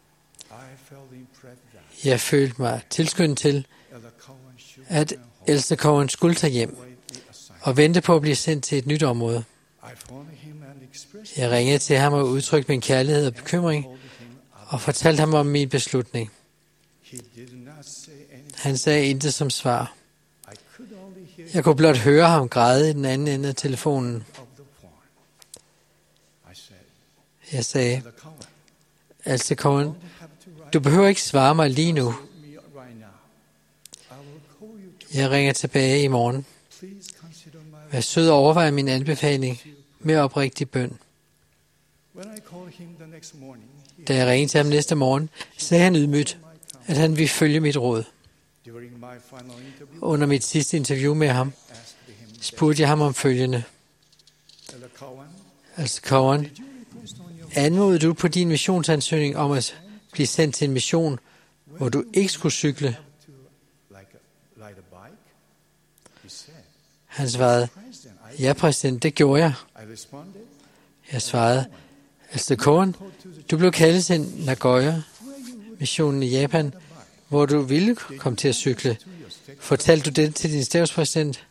Jeg følte mig tilskyndet til, at Elster Cohen skulle tage hjem og vente på at blive sendt til et nyt område. Jeg ringede til ham og udtrykte min kærlighed og bekymring, og fortalte ham om min beslutning. Han sagde intet som svar. Jeg kunne blot høre ham græde i den anden ende af telefonen. Jeg sagde, Elster Cohen, du behøver ikke svare mig lige nu. Jeg ringer tilbage i morgen. Vær sød og overveje min anbefaling med oprigtig bøn. Da jeg ringede til ham næste morgen, sagde han ydmygt, at han ville følge mit råd. Under mit sidste interview med ham, spurgte jeg ham om følgende. Elster Cohen, anmodede du på din missionsansøgning om at blive sendt til en mission, hvor du ikke skulle cykle? Han svarede, ja, præsident, det gjorde jeg. Jeg svarede, Elster Cohen, du blev kaldet til Nagoya-missionen i Japan, hvor du ville komme til at cykle. Fortalte du det til din stabspræsident?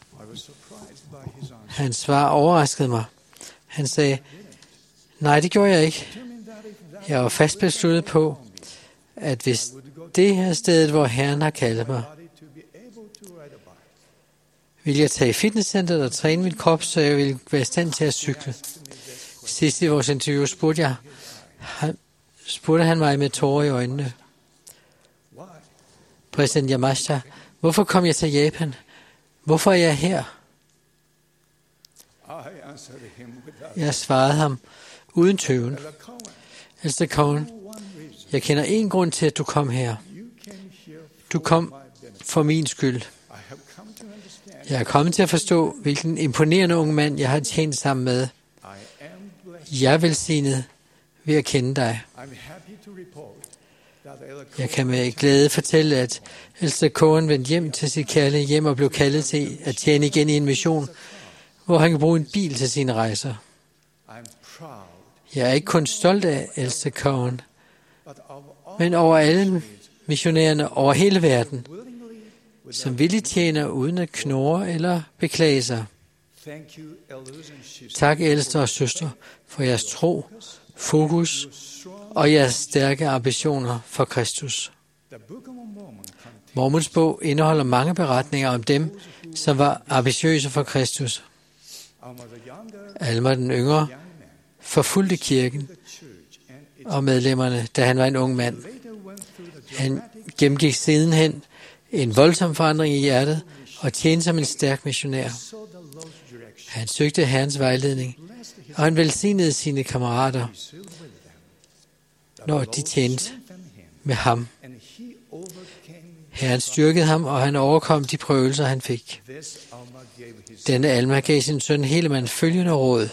Hans svar overraskede mig. Han sagde, nej, det gjorde jeg ikke. Jeg var fast besluttet på, at hvis det er stedet, hvor Herren har kaldet mig, vil jeg tage i fitnesscenteret og træne min krop, så jeg vil være i stand til at cykle. Sidst i vores interview spurgte han mig med tårer i øjnene. Præsident Yamashita, hvorfor kom jeg til Japan? Hvorfor er jeg her? Jeg svarede ham uden tøven. Elster Cohen, jeg kender én grund til, at du kom her. Du kom for min skyld. Jeg er kommet til at forstå, hvilken imponerende ung mand, jeg har tjent sammen med. Jeg er velsignet ved at kende dig. Jeg kan med glæde fortælle, at Elster Cohen vendte hjem til sit kærlige hjem og blev kaldet til at tjene igen i en mission, hvor han kan bruge en bil til sine rejser. Jeg er ikke kun stolt af Elster Cohen, men over alle missionærerne over hele verden, som villigt tjener uden at knurre eller beklage sig. Tak, ældste og søster, for jeres tro, fokus og jeres stærke ambitioner for Kristus. Mormons bog indeholder mange beretninger om dem, som var ambitiøse for Kristus. Alma den yngre forfulgte kirken og medlemmerne, da han var en ung mand. Han gennemgik sidenhen en voldsom forandring i hjertet og tjente som en stærk missionær. Han søgte Herrens vejledning, og han velsignede sine kammerater, når de tjente med ham. Herren styrkede ham, og han overkom de prøvelser, han fik. Denne Alma gav sin søn Helaman følgende råd.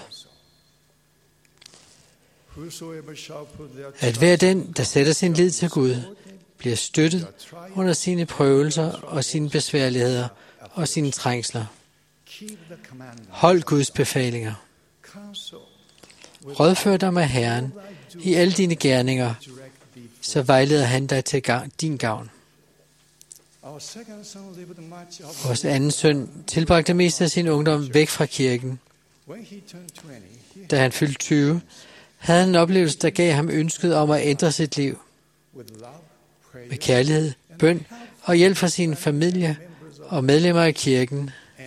At hver den, der sætter sin lid til Gud, bliver støttet under sine prøvelser og sine besværligheder og sine trængsler. Hold Guds befalinger. Rådfør dig med Herren i alle dine gerninger, så vejleder han dig til din gavn. Vores anden søn tilbragte mest af sin ungdom væk fra kirken. Da han fyldte 20, havde han en oplevelse, der gav ham ønsket om at ændre sit liv. Med kærlighed, bøn og hjælp fra sin familie og medlemmer af kirken,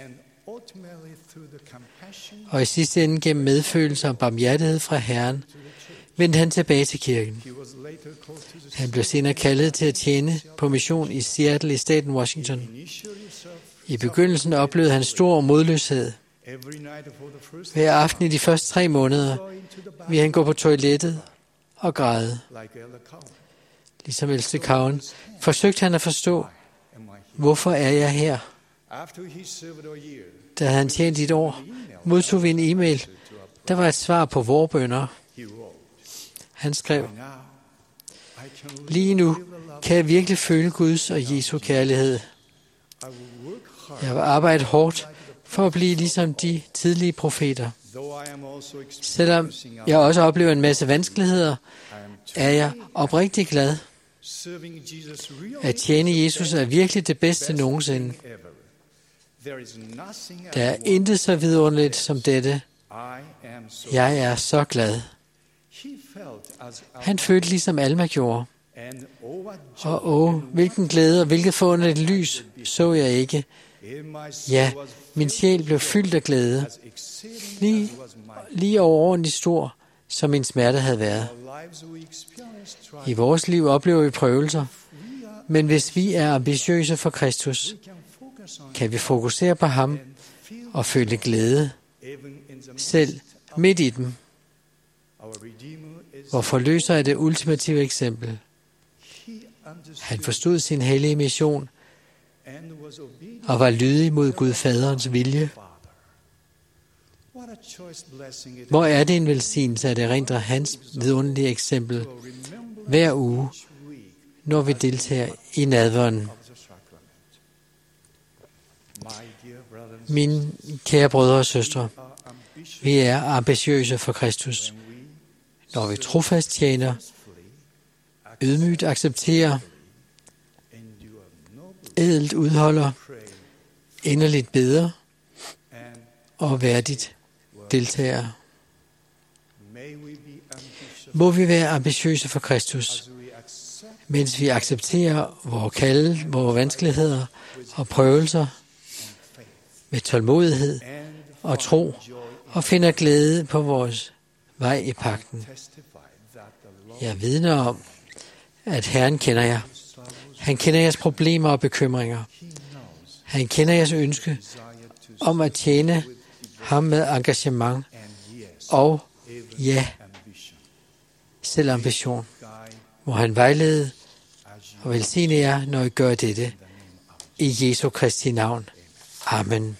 og i sidste ende gennem medfølelse og barmhjertighed fra Herren, vendte han tilbage til kirken. Han blev senere kaldet til at tjene på mission i Seattle i staten Washington. I begyndelsen oplevede han stor modløshed. Hver aften i de første 3 måneder ville han gå på toilettet og græde. Ligesom Elster Cohen forsøgte han at forstå, hvorfor er jeg her? Da han tjent et år, modtog vi en e-mail. Der var et svar på vores bønner. Han skrev, lige nu kan jeg virkelig føle Guds og Jesu kærlighed. Jeg vil arbejde hårdt for at blive ligesom de tidlige profeter. Selvom jeg også oplever en masse vanskeligheder, er jeg oprigtig glad. At tjene Jesus er virkelig det bedste nogensinde. Der er intet så vidunderligt som dette. Jeg er så glad. Han følte ligesom Alma gjorde. Og hvilken glæde og hvilket forunderligt lys så jeg ikke. Ja, min sjæl blev fyldt af glæde. Lige overordentlig stor, som min smerte havde været. I vores liv oplever vi prøvelser, men hvis vi er ambitiøse for Kristus, kan vi fokusere på ham og føle glæde, selv midt i dem. Vor forløser er det ultimative eksempel. Han forstod sin hellige mission og var lydig mod Gud Faderens vilje. Hvor er det en velsignelse at erindre hans vidunderlige eksempel hver uge, når vi deltager i nadveren. Mine kære brødre og søstre, vi er ambitiøse for Kristus, når vi trofast tjener, ydmygt accepterer, ædelt udholder, inderligt beder og værdigt deltager. Må vi være ambitiøse for Kristus, mens vi accepterer vores kalde, vores vanskeligheder og prøvelser med tålmodighed og tro og finder glæde på vores vej i pagten. Jeg vidner om, at Herren kender jer. Han kender jeres problemer og bekymringer. Han kender jeres ønske om at tjene ham med engagement og, ja, selv ambition. Må han vejlede og velsigne jer, når I gør dette. I Jesu Kristi navn. Amen.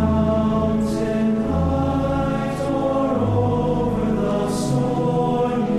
Mountain height or over the stormy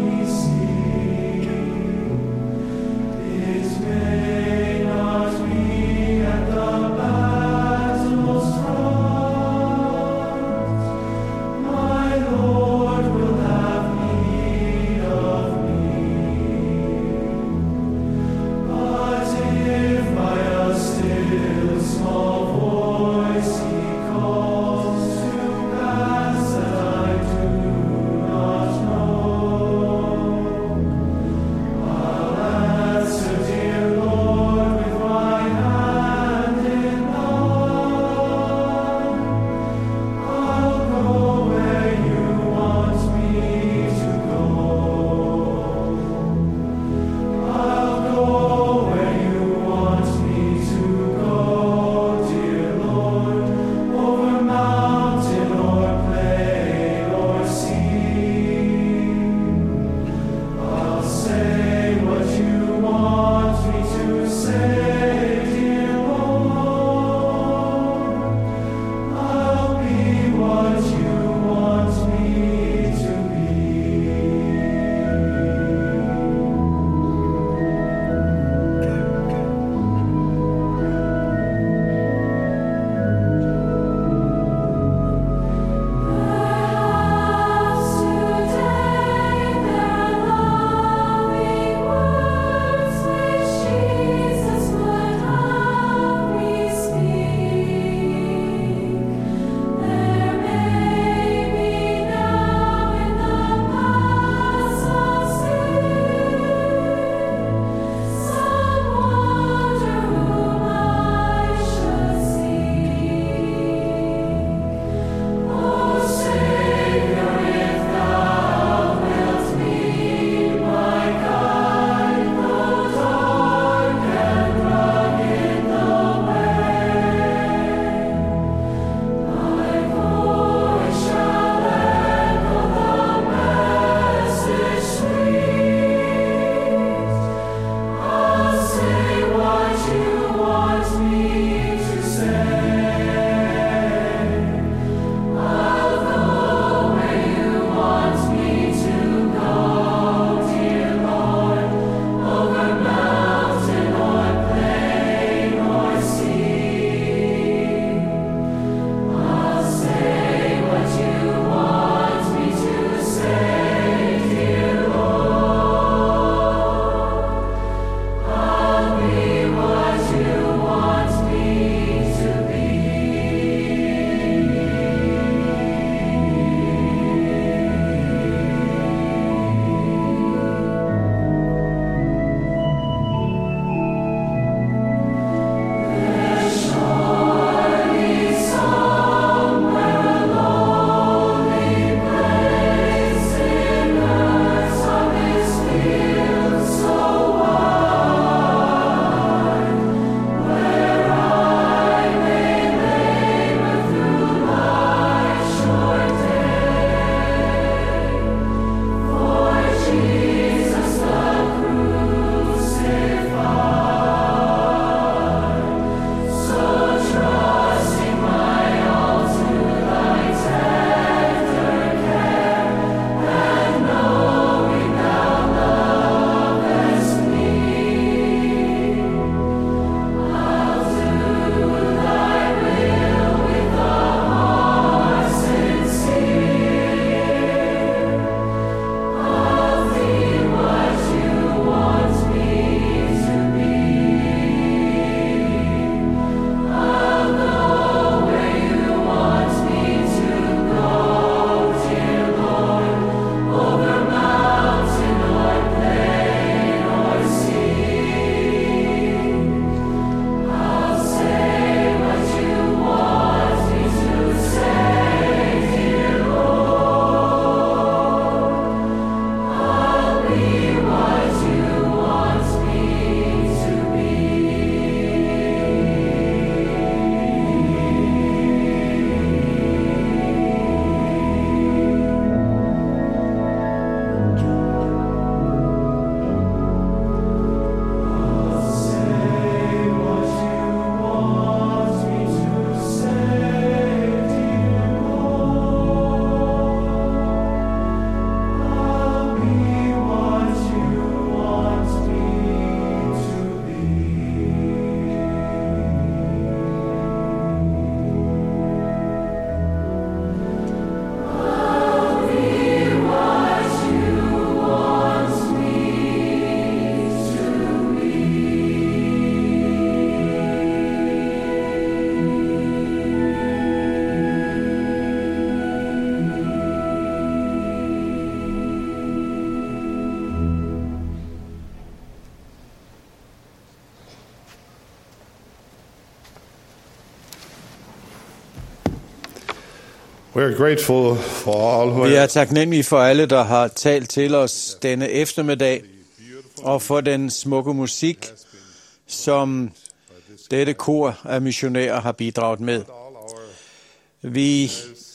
We're grateful for all who Vi er taknemmelige for alle, der har talt til os denne eftermiddag, og for den smukke musik, som dette kor af missionærer har bidraget med. Vi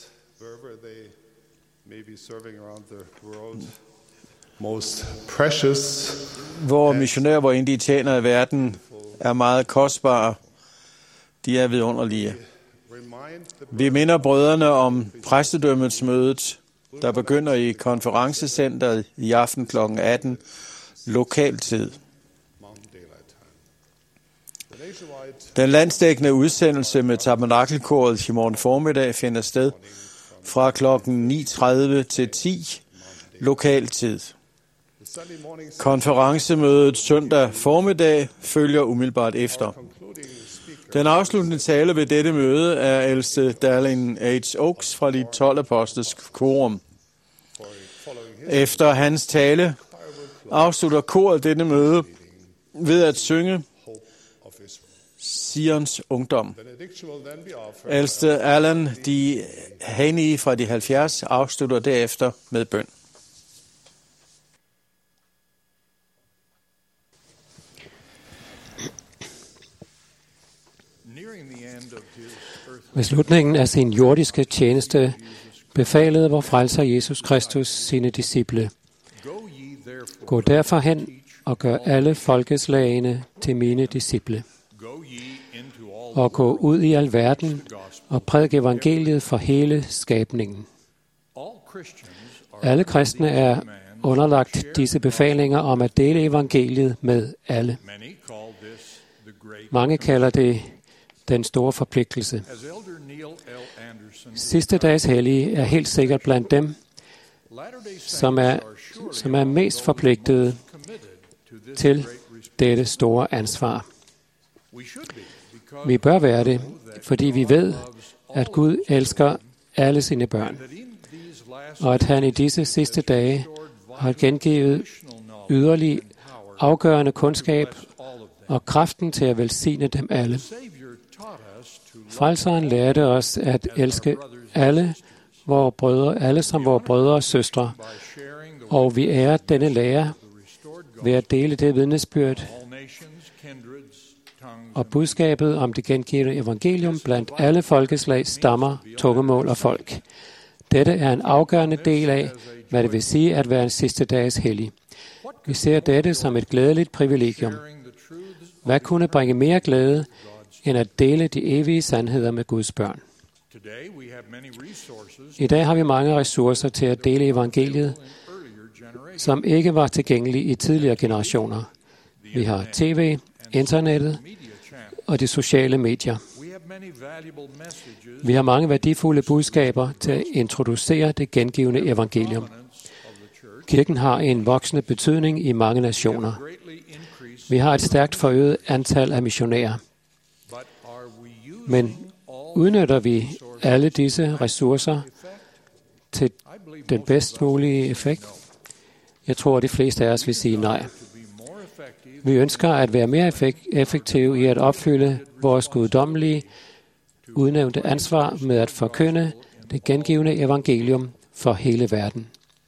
most precious, hvor missionærer, hvor end de tjener i verden, er meget kostbare. De er vidunderlige. Vi minder brødrene om præstedømmetsmødet, der begynder i konferencecenteret i aften kl. 18, lokaltid. Den landsdækkende udsendelse med tabernakelkoret i morgen formiddag finder sted fra kl. 9:30 til 10, lokaltid. Konferencemødet søndag formiddag følger umiddelbart efter. Den afsluttende tale ved dette møde er ældste Dallin H. Oaks fra de 12 apostles korum. Efter hans tale afslutter koret dette møde ved at synge Sions ungdom. Ældste Allan D. Haney fra de 70 afslutter derefter med bøn. Ved slutningen af sin jordiske tjeneste befalede vor frelser Jesus Kristus sine disciple: Gå derfor hen og gør alle folkeslagene til mine disciple. Og gå ud i al verden og prædik evangeliet for hele skabningen. Alle kristne er underlagt disse befalinger om at dele evangeliet med alle. Mange kalder det den store forpligtelse. Sidste dags hellige er helt sikkert blandt dem, som er mest forpligtede til dette store ansvar. Vi bør være det, fordi vi ved, at Gud elsker alle sine børn, og at han i disse sidste dage har gengivet yderlig afgørende kundskab og kraften til at velsigne dem alle. Frelseren lærte os at elske alle som vores brødre og søstre, og vi ærer denne lære ved at dele det vidnesbyrd og budskabet om det gengivne evangelium blandt alle folkeslag, stammer, tungemål og folk. Dette er en afgørende del af, hvad det vil sige at være en sidste dags hellig. Vi ser dette som et glædeligt privilegium. Hvad kunne bringe mere glæde, end at dele de evige sandheder med Guds børn? I dag har vi mange ressourcer til at dele evangeliet, som ikke var tilgængelige i tidligere generationer. Vi har tv, internettet og de sociale medier. Vi har mange værdifulde budskaber til at introducere det gengivne evangelium. Kirken har en voksende betydning i mange nationer. Vi har et stærkt forøget antal af missionærer. Men udnytter vi alle disse ressourcer til den bedst mulige effekt? Jeg tror, at de fleste af os vil sige nej. Vi ønsker at være mere effektive i at opfylde vores guddommelige udnævnte ansvar med at forkynde det gengivne evangelium for hele verden.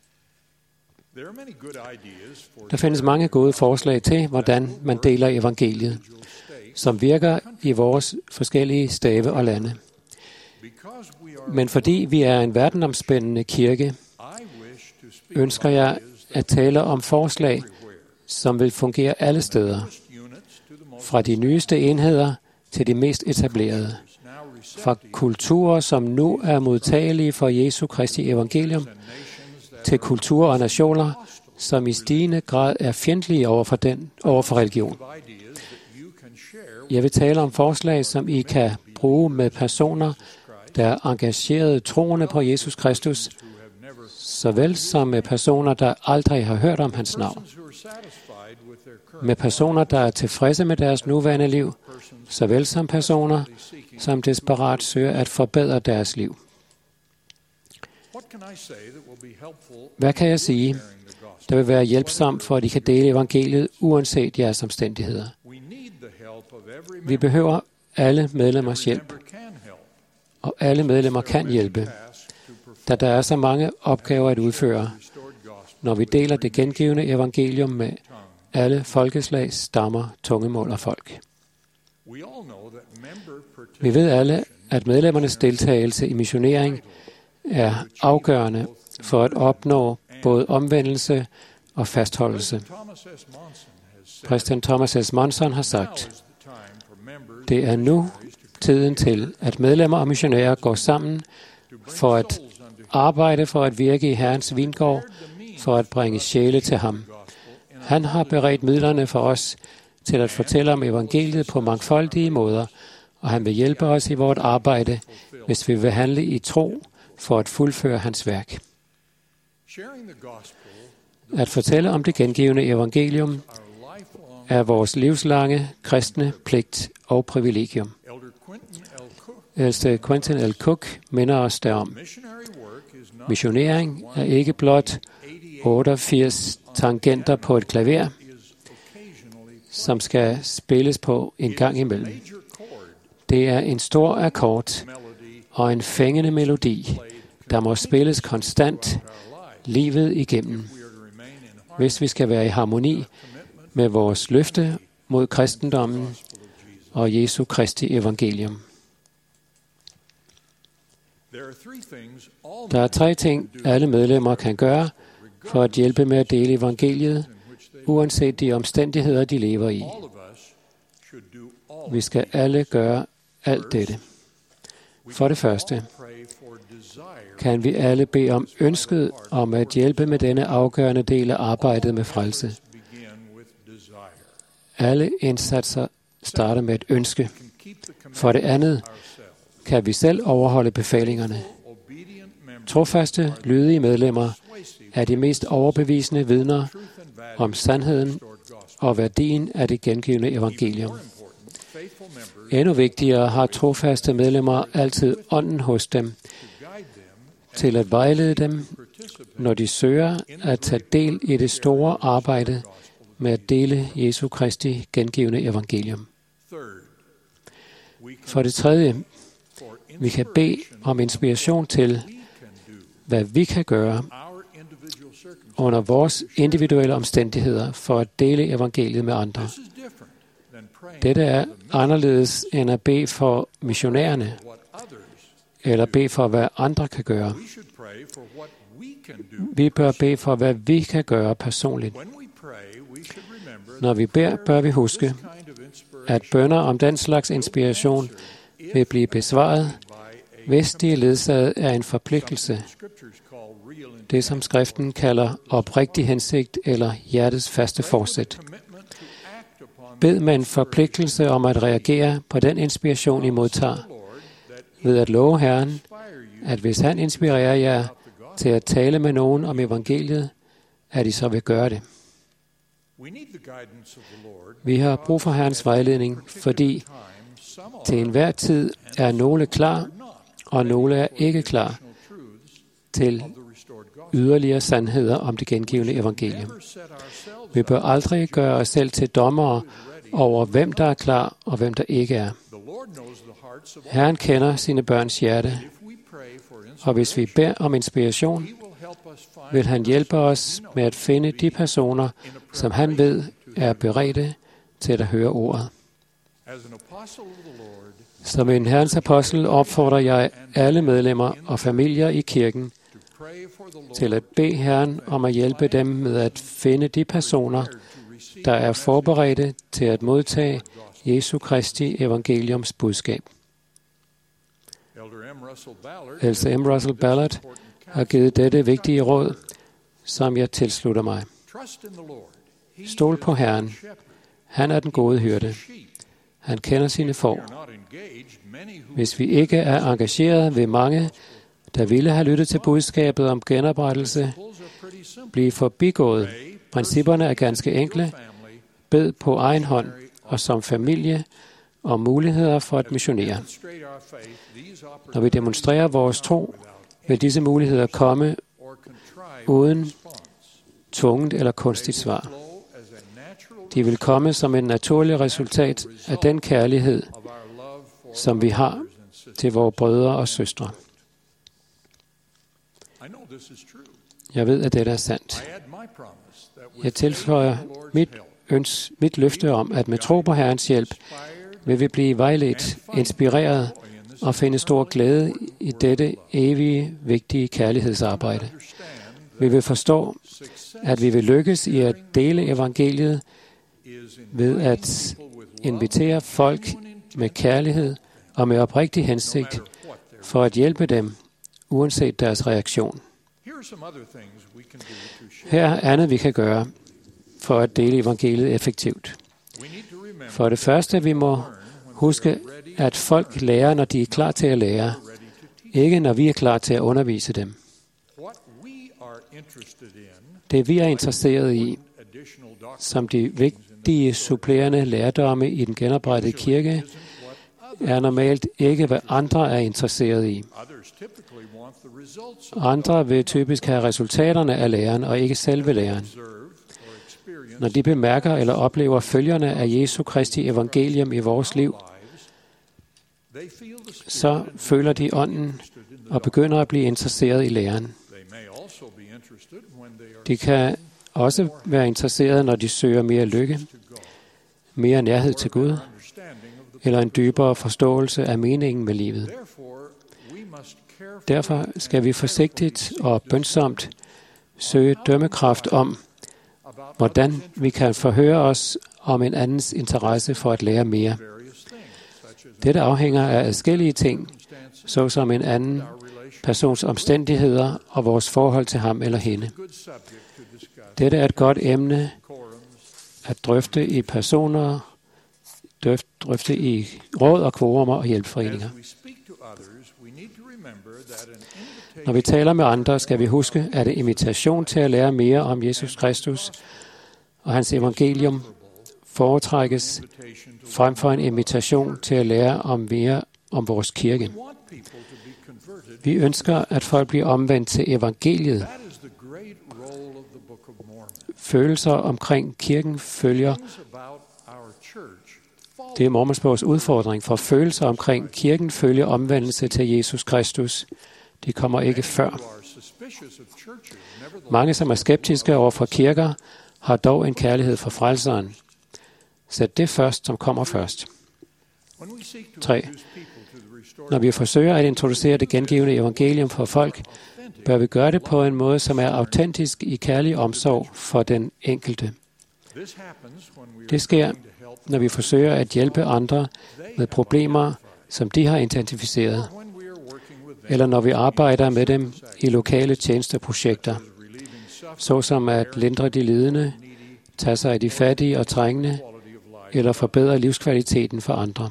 Der findes mange gode forslag til, hvordan man deler evangeliet, som virker i vores forskellige stave og lande. Men fordi vi er en verdenomspændende kirke, ønsker jeg at tale om forslag, som vil fungere alle steder, fra de nyeste enheder til de mest etablerede, fra kulturer, som nu er modtagelige for Jesu Kristi evangelium, til kulturer og nationer, som i stigende grad er fjendtlige over for religion. Jeg vil tale om forslag, som I kan bruge med personer, der er engagerede troende på Jesus Kristus, såvel som med personer, der aldrig har hørt om hans navn. Med personer, der er tilfredse med deres nuværende liv, såvel som personer, som desperat søger at forbedre deres liv. Hvad kan jeg sige, der vil være hjælpsomt for, at I kan dele evangeliet, uanset jeres omstændigheder? Vi behøver alle medlemmers hjælp, og alle medlemmer kan hjælpe. da der er så mange opgaver at udføre, når vi deler det gengivne evangelium med alle folkeslag, stammer, tungemål og folk. Vi ved alle, at medlemmernes deltagelse i missionering er afgørende for at opnå både omvendelse og fastholdelse. Præsident Thomas S. Monson har sagt, det er nu tiden til, at medlemmer og missionærer går sammen for at arbejde for at virke i Herrens vingård, for at bringe sjæle til ham. Han har beredt midlerne for os til at fortælle om evangeliet på mangfoldige måder, og han vil hjælpe os i vort arbejde, hvis vi vil handle i tro for at fuldføre hans værk. At fortælle om det gengivne evangelium er vores livslange kristne pligt og privilegium. Ældste Quentin L. Cook minder os derom. Missionering er ikke blot 88 tangenter på et klaver, som skal spilles på en gang imellem. Det er en stor akkord og en fængende melodi, der må spilles konstant livet igennem, hvis vi skal være i harmoni med vores løfte mod kristendommen og Jesu Kristi evangelium. Der er 3 ting, alle medlemmer kan gøre for at hjælpe med at dele evangeliet, uanset de omstændigheder, de lever i. Vi skal alle gøre alt dette. For det første kan vi alle bede om ønsket om at hjælpe med denne afgørende del af arbejdet med frelse. Alle indsatser starter med et ønske. For det andet kan vi selv overholde befalingerne. Trofaste, lydige medlemmer er de mest overbevisende vidner om sandheden og værdien af det gengivne evangelium. Endnu vigtigere har trofaste medlemmer altid ånden hos dem, til at vejlede dem, når de søger at tage del i det store arbejde med at dele Jesu Kristi gengivne evangelium. For det tredje, vi kan bede om inspiration til, hvad vi kan gøre under vores individuelle omstændigheder for at dele evangeliet med andre. Dette er anderledes end at bede for missionærerne, eller bede for, hvad andre kan gøre. Vi bør bede for, hvad vi kan gøre personligt. Når vi beder, bør vi huske, at bønner om den slags inspiration vil blive besvaret, hvis de er ledsaget af en forpligtelse. Det, som skriften kalder oprigtig hensigt eller hjertets faste forsæt. Bed med en forpligtelse om at reagere på den inspiration, I modtager, ved at love Herren, at hvis han inspirerer jer til at tale med nogen om evangeliet, at I så vil gøre det. Vi har brug for Herrens vejledning, fordi til enhver tid er nogle klar, og nogle er ikke klar til yderligere sandheder om det gengivne evangelium. Vi bør aldrig gøre os selv til dommere over, hvem der er klar og hvem der ikke er. Herren kender sine børns hjerte, og hvis vi beder om inspiration, vil han hjælpe os med at finde de personer, som han ved er beredte til at høre ordet. Som en Herrens apostel opfordrer jeg alle medlemmer og familier i kirken til at bede Herren om at hjælpe dem med at finde de personer, der er forberedte til at modtage Jesu Kristi evangeliums budskab. Ældste M. Russell Ballard har givet dette vigtige råd, som jeg tilslutter mig. Stol på Herren. Han er den gode hyrde. Han kender sine får. Hvis vi ikke er engageret ved mange, der ville have lyttet til budskabet om genoprettelse, blive forbigået. Principperne er ganske enkle. Bed på egen hånd og som familie om muligheder for at missionere. Når vi demonstrerer vores tro, vil disse muligheder komme uden tvunget eller kunstigt svar. De vil komme som et naturligt resultat af den kærlighed, som vi har til vores brødre og søstre. Jeg ved, at dette er sandt. Jeg tilføjer mit løfte om, at med tro på Herrens hjælp, vil vi blive vejledt, inspireret og finde stor glæde i dette evige, vigtige kærlighedsarbejde. Vi vil forstå, at vi vil lykkes i at dele evangeliet ved at invitere folk med kærlighed og med oprigtig hensigt for at hjælpe dem, uanset deres reaktion. Her er andet, vi kan gøre for at dele evangeliet effektivt. For det første, vi må huske, at folk lærer, når de er klar til at lære, ikke når vi er klar til at undervise dem. Det vi er interesseret i, som de vigtige supplerende lærdomme i den genoprettede kirke, er normalt ikke, hvad andre er interesseret i. Andre vil typisk have resultaterne af læren, og ikke selve læren. Når de bemærker eller oplever følgerne af Jesu Kristi evangelium i vores liv, så føler de ånden og begynder at blive interesseret i læren. De kan også være interesserede, når de søger mere lykke, mere nærhed til Gud, eller en dybere forståelse af meningen med livet. Derfor skal vi forsigtigt og bønsomt søge dømmekraft om, hvordan vi kan forhøre os om en andens interesse for at lære mere. Dette afhænger af adskillige ting, såsom en anden persons omstændigheder og vores forhold til ham eller hende. Dette er et godt emne at drøfte i personer, drøfte i råd og kvorumer og hjælpforeninger. Når vi taler med andre, skal vi huske, at en invitation til at lære mere om Jesus Kristus og hans evangelium foretrækkes frem for en invitation til at lære om mere om vores kirke. Vi ønsker, at folk bliver omvendt til evangeliet. Følelser omkring kirken følger. Det er Mormonsbogs udfordring, for følelser omkring kirken følger omvendelse til Jesus Kristus. De kommer ikke før. Mange, som er skeptiske over for kirker, har dog en kærlighed for frelseren. Sæt det først, som kommer først. 3. Når vi forsøger at introducere det gengivende evangelium for folk, bør vi gøre det på en måde, som er autentisk i kærlig omsorg for den enkelte. Det sker, når vi forsøger at hjælpe andre med problemer, som de har identificeret, eller når vi arbejder med dem i lokale tjenesteprojekter, såsom at lindre de lidende, tage sig af de fattige og trængende, eller forbedre livskvaliteten for andre.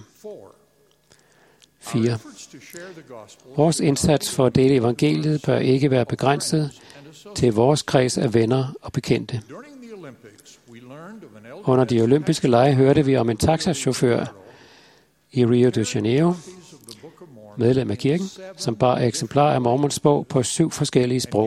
4. Vores indsats for at dele evangeliet bør ikke være begrænset til vores kreds af venner og bekendte. Under de olympiske lege hørte vi om en taxachauffør i Rio de Janeiro, medlem af kirken, som bar eksemplar af Mormons bog på 7 forskellige sprog,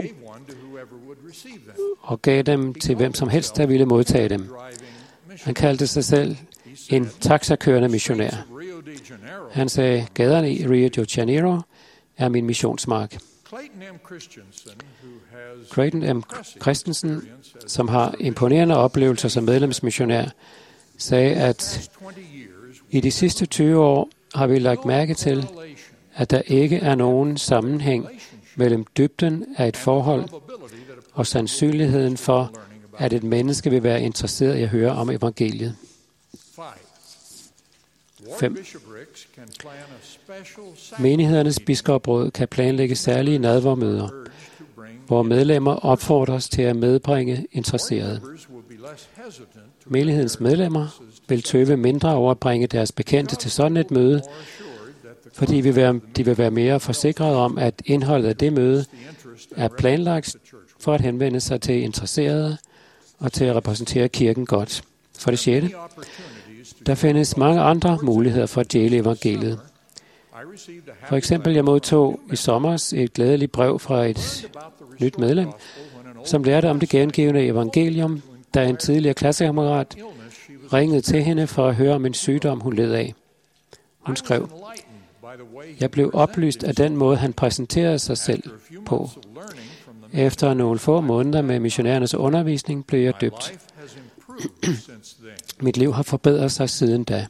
og gav dem til hvem som helst, der ville modtage dem. Han kaldte sig selv en taxakørende missionær. Han sagde, gaderne i Rio de Janeiro er min missionsmark. Creighton M. Christensen, som har imponerende oplevelser som medlemsmissionær, sagde, at i de sidste 20 år har vi lagt mærke til, at der ikke er nogen sammenhæng mellem dybden af et forhold og sandsynligheden for, at et menneske vil være interesseret i at høre om evangeliet. 5. Menighedernes biskopråd kan planlægge særlige nadvermøder, hvor medlemmer opfordres til at medbringe interesserede. Menighedens medlemmer vil tøve mindre over at bringe deres bekendte til sådan et møde, fordi de vil være mere forsikret om, at indholdet af det møde er planlagt for at henvende sig til interesserede og til at repræsentere kirken godt. For det 6. Der findes mange andre muligheder for at dele evangeliet. For eksempel, jeg modtog i sommer et glædeligt brev fra et nyt medlem, som lærte om det gengivende evangelium, da en tidligere klassekammerat ringede til hende for at høre om en sygdom, hun led af. Hun skrev, jeg blev oplyst af den måde, han præsenterede sig selv på. Efter nogle få måneder med missionærernes undervisning blev jeg døbt. Mit liv har forbedret sig siden da.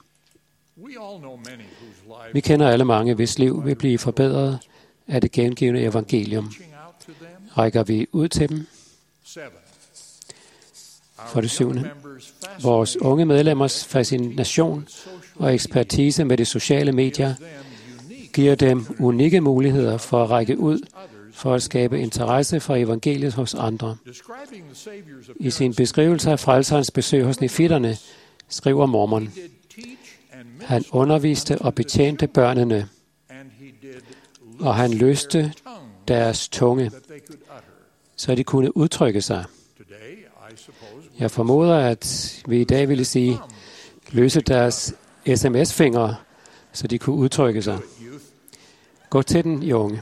Vi kender alle mange, hvis liv vil blive forbedret af det gengivne evangelium. Rækker vi ud til dem? For det 7. Vores unge medlemmers fascination og ekspertise med de sociale medier giver dem unikke muligheder for at række ud for at skabe interesse for evangeliet hos andre. I sin beskrivelse af frelserens besøg hos nefitterne skriver Mormon: han underviste og betjente børnene, og han løste deres tunge, så de kunne udtrykke sig. Jeg formoder, at vi i dag ville sige, løse deres sms-fingre, så de kunne udtrykke sig. Gå til den, unge.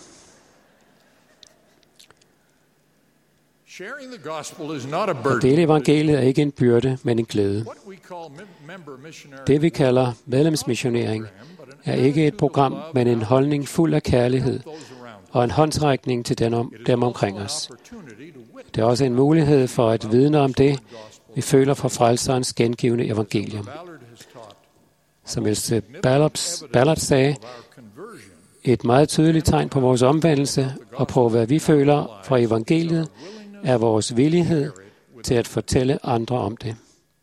At dele evangeliet er ikke en byrde, men en glæde. Det, vi kalder medlemsmissionering, er ikke et program, men en holdning fuld af kærlighed og en håndsrækning til dem omkring os. Det er også en mulighed for at vidne om det, vi føler for frelserens gengivne evangelium. Som Else Ballard sagde, et meget tydeligt tegn på vores omvendelse og på, hvad vi føler for evangeliet, er vores villighed til at fortælle andre om det.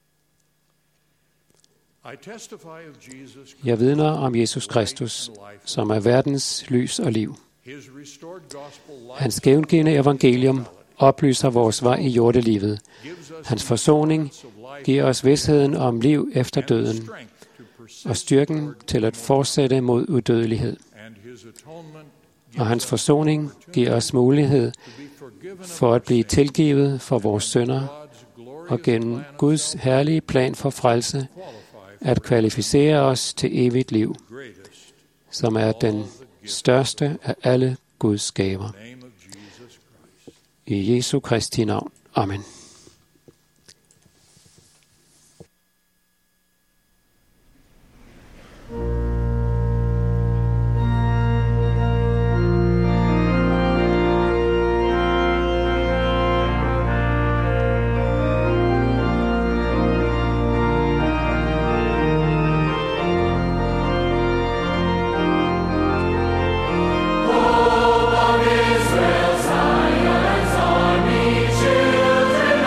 Jeg vidner om Jesus Kristus, som er verdens lys og liv. Hans gengivne evangelium oplyser vores vej i jordelivet. Hans forsoning giver os visheden om liv efter døden og styrken til at fortsætte mod udødelighed. Og hans forsoning giver os mulighed for at blive tilgivet for vores synder og gennem Guds herlige plan for frelse at kvalificere os til evigt liv, som er den største af alle Guds gaver. I Jesu Kristi navn. Amen. Israel, Zion's army, children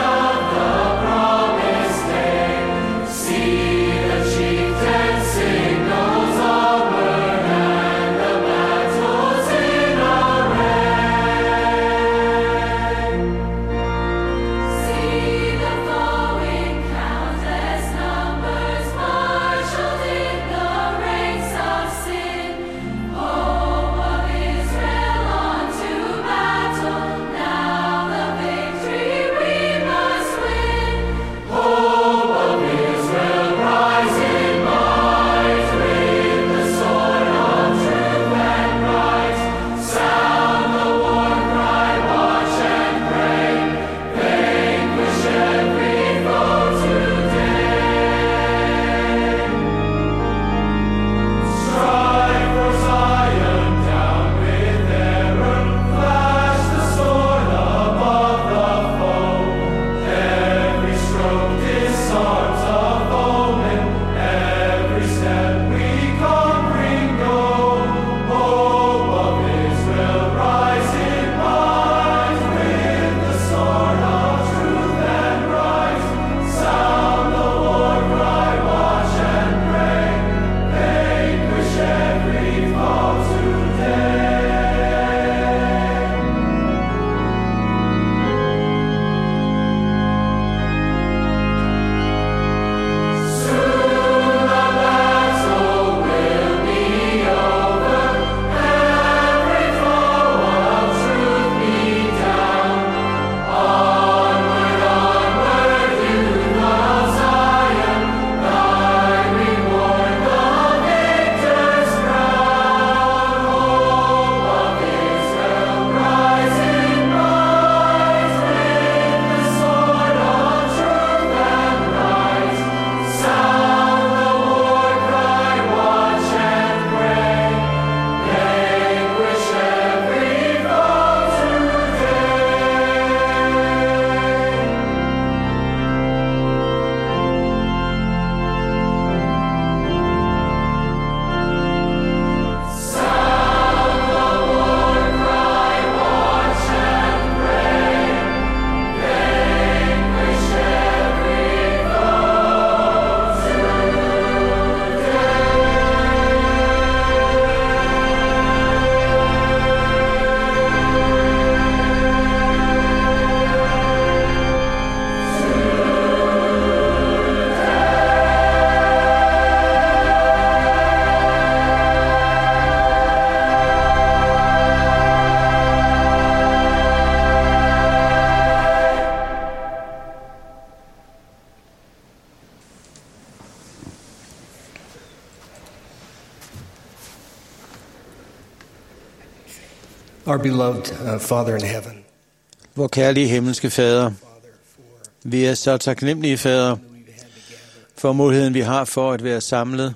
Our beloved Father in heaven. Vor kærlige himmelske Fader, vi er så taknemmelige, Fader, for muligheden, vi har for at være samlet,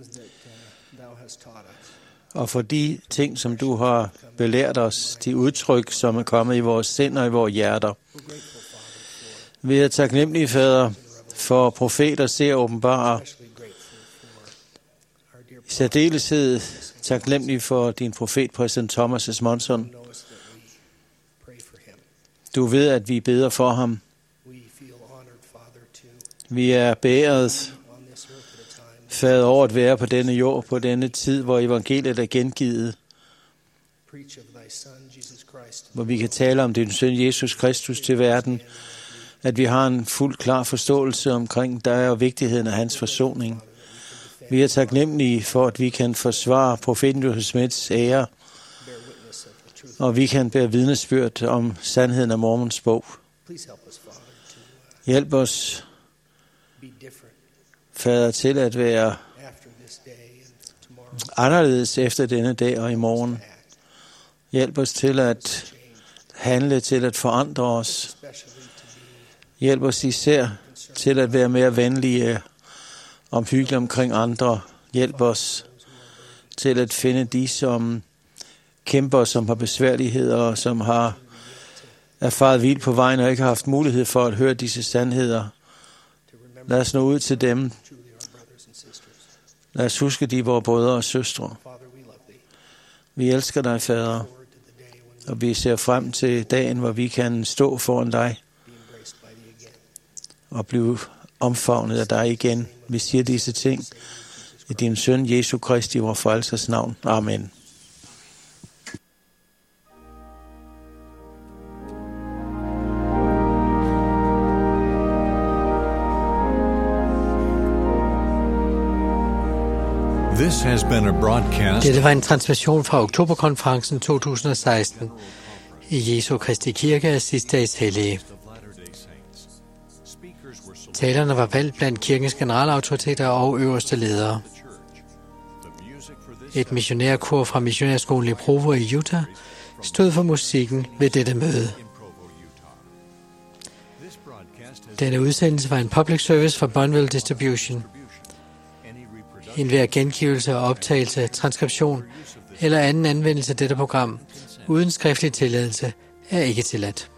og for de ting, som du har belært os, de udtryk, som er kommet i vores sind og i vores hjerter. Vi er taknemmelige, Fader, for profeter ser åbenbare. I særdeleshed taknemmelige for din profet, præsident Thomas S. Monson. Du ved, at vi beder for ham. Vi er beæret, Fader, over at være på denne jord, på denne tid, hvor evangeliet er gengivet, hvor vi kan tale om din søn Jesus Kristus til verden, at vi har en fuld klar forståelse omkring dig og vigtigheden af hans forsoning. Vi er taknemmelige for, at vi kan forsvare profeten Joseph Smiths ære, og vi kan bære vidnesbyrd om sandheden af Mormons bog. Hjælp os, Fader, til at være anderledes efter denne dag og i morgen. Hjælp os til at handle, til at forandre os. Hjælp os især til at være mere venlige, omhyggelige omkring andre. Hjælp os til at finde de, som kæmper, som har besværligheder og som har erfaret vildt på vejen og ikke har haft mulighed for at høre disse sandheder. Lad os nå ud til dem. Lad os huske de, vores brødre og søstre. Vi elsker dig, Fader, og vi ser frem til dagen, hvor vi kan stå foran dig og blive omfavnet af dig igen. Vi siger disse ting i din søn, Jesu Kristi, vor frelsers navn. Amen. This has been a broadcast. Dette var en transmission fra Oktoberkonferencen 2016 i Jesu Kristi Kirke af Sidste-dages hellige. Talerne var valgt blandt kirkens generalautoriteter og øverste ledere. Et missionærkor fra missionærskolen i Provo i Utah stod for musikken ved dette møde. Denne udsendelse var en public service fra Bonneville Distribution. Enhver gengivelse og optagelse, transkription eller anden anvendelse af dette program uden skriftlig tilladelse er ikke tilladt.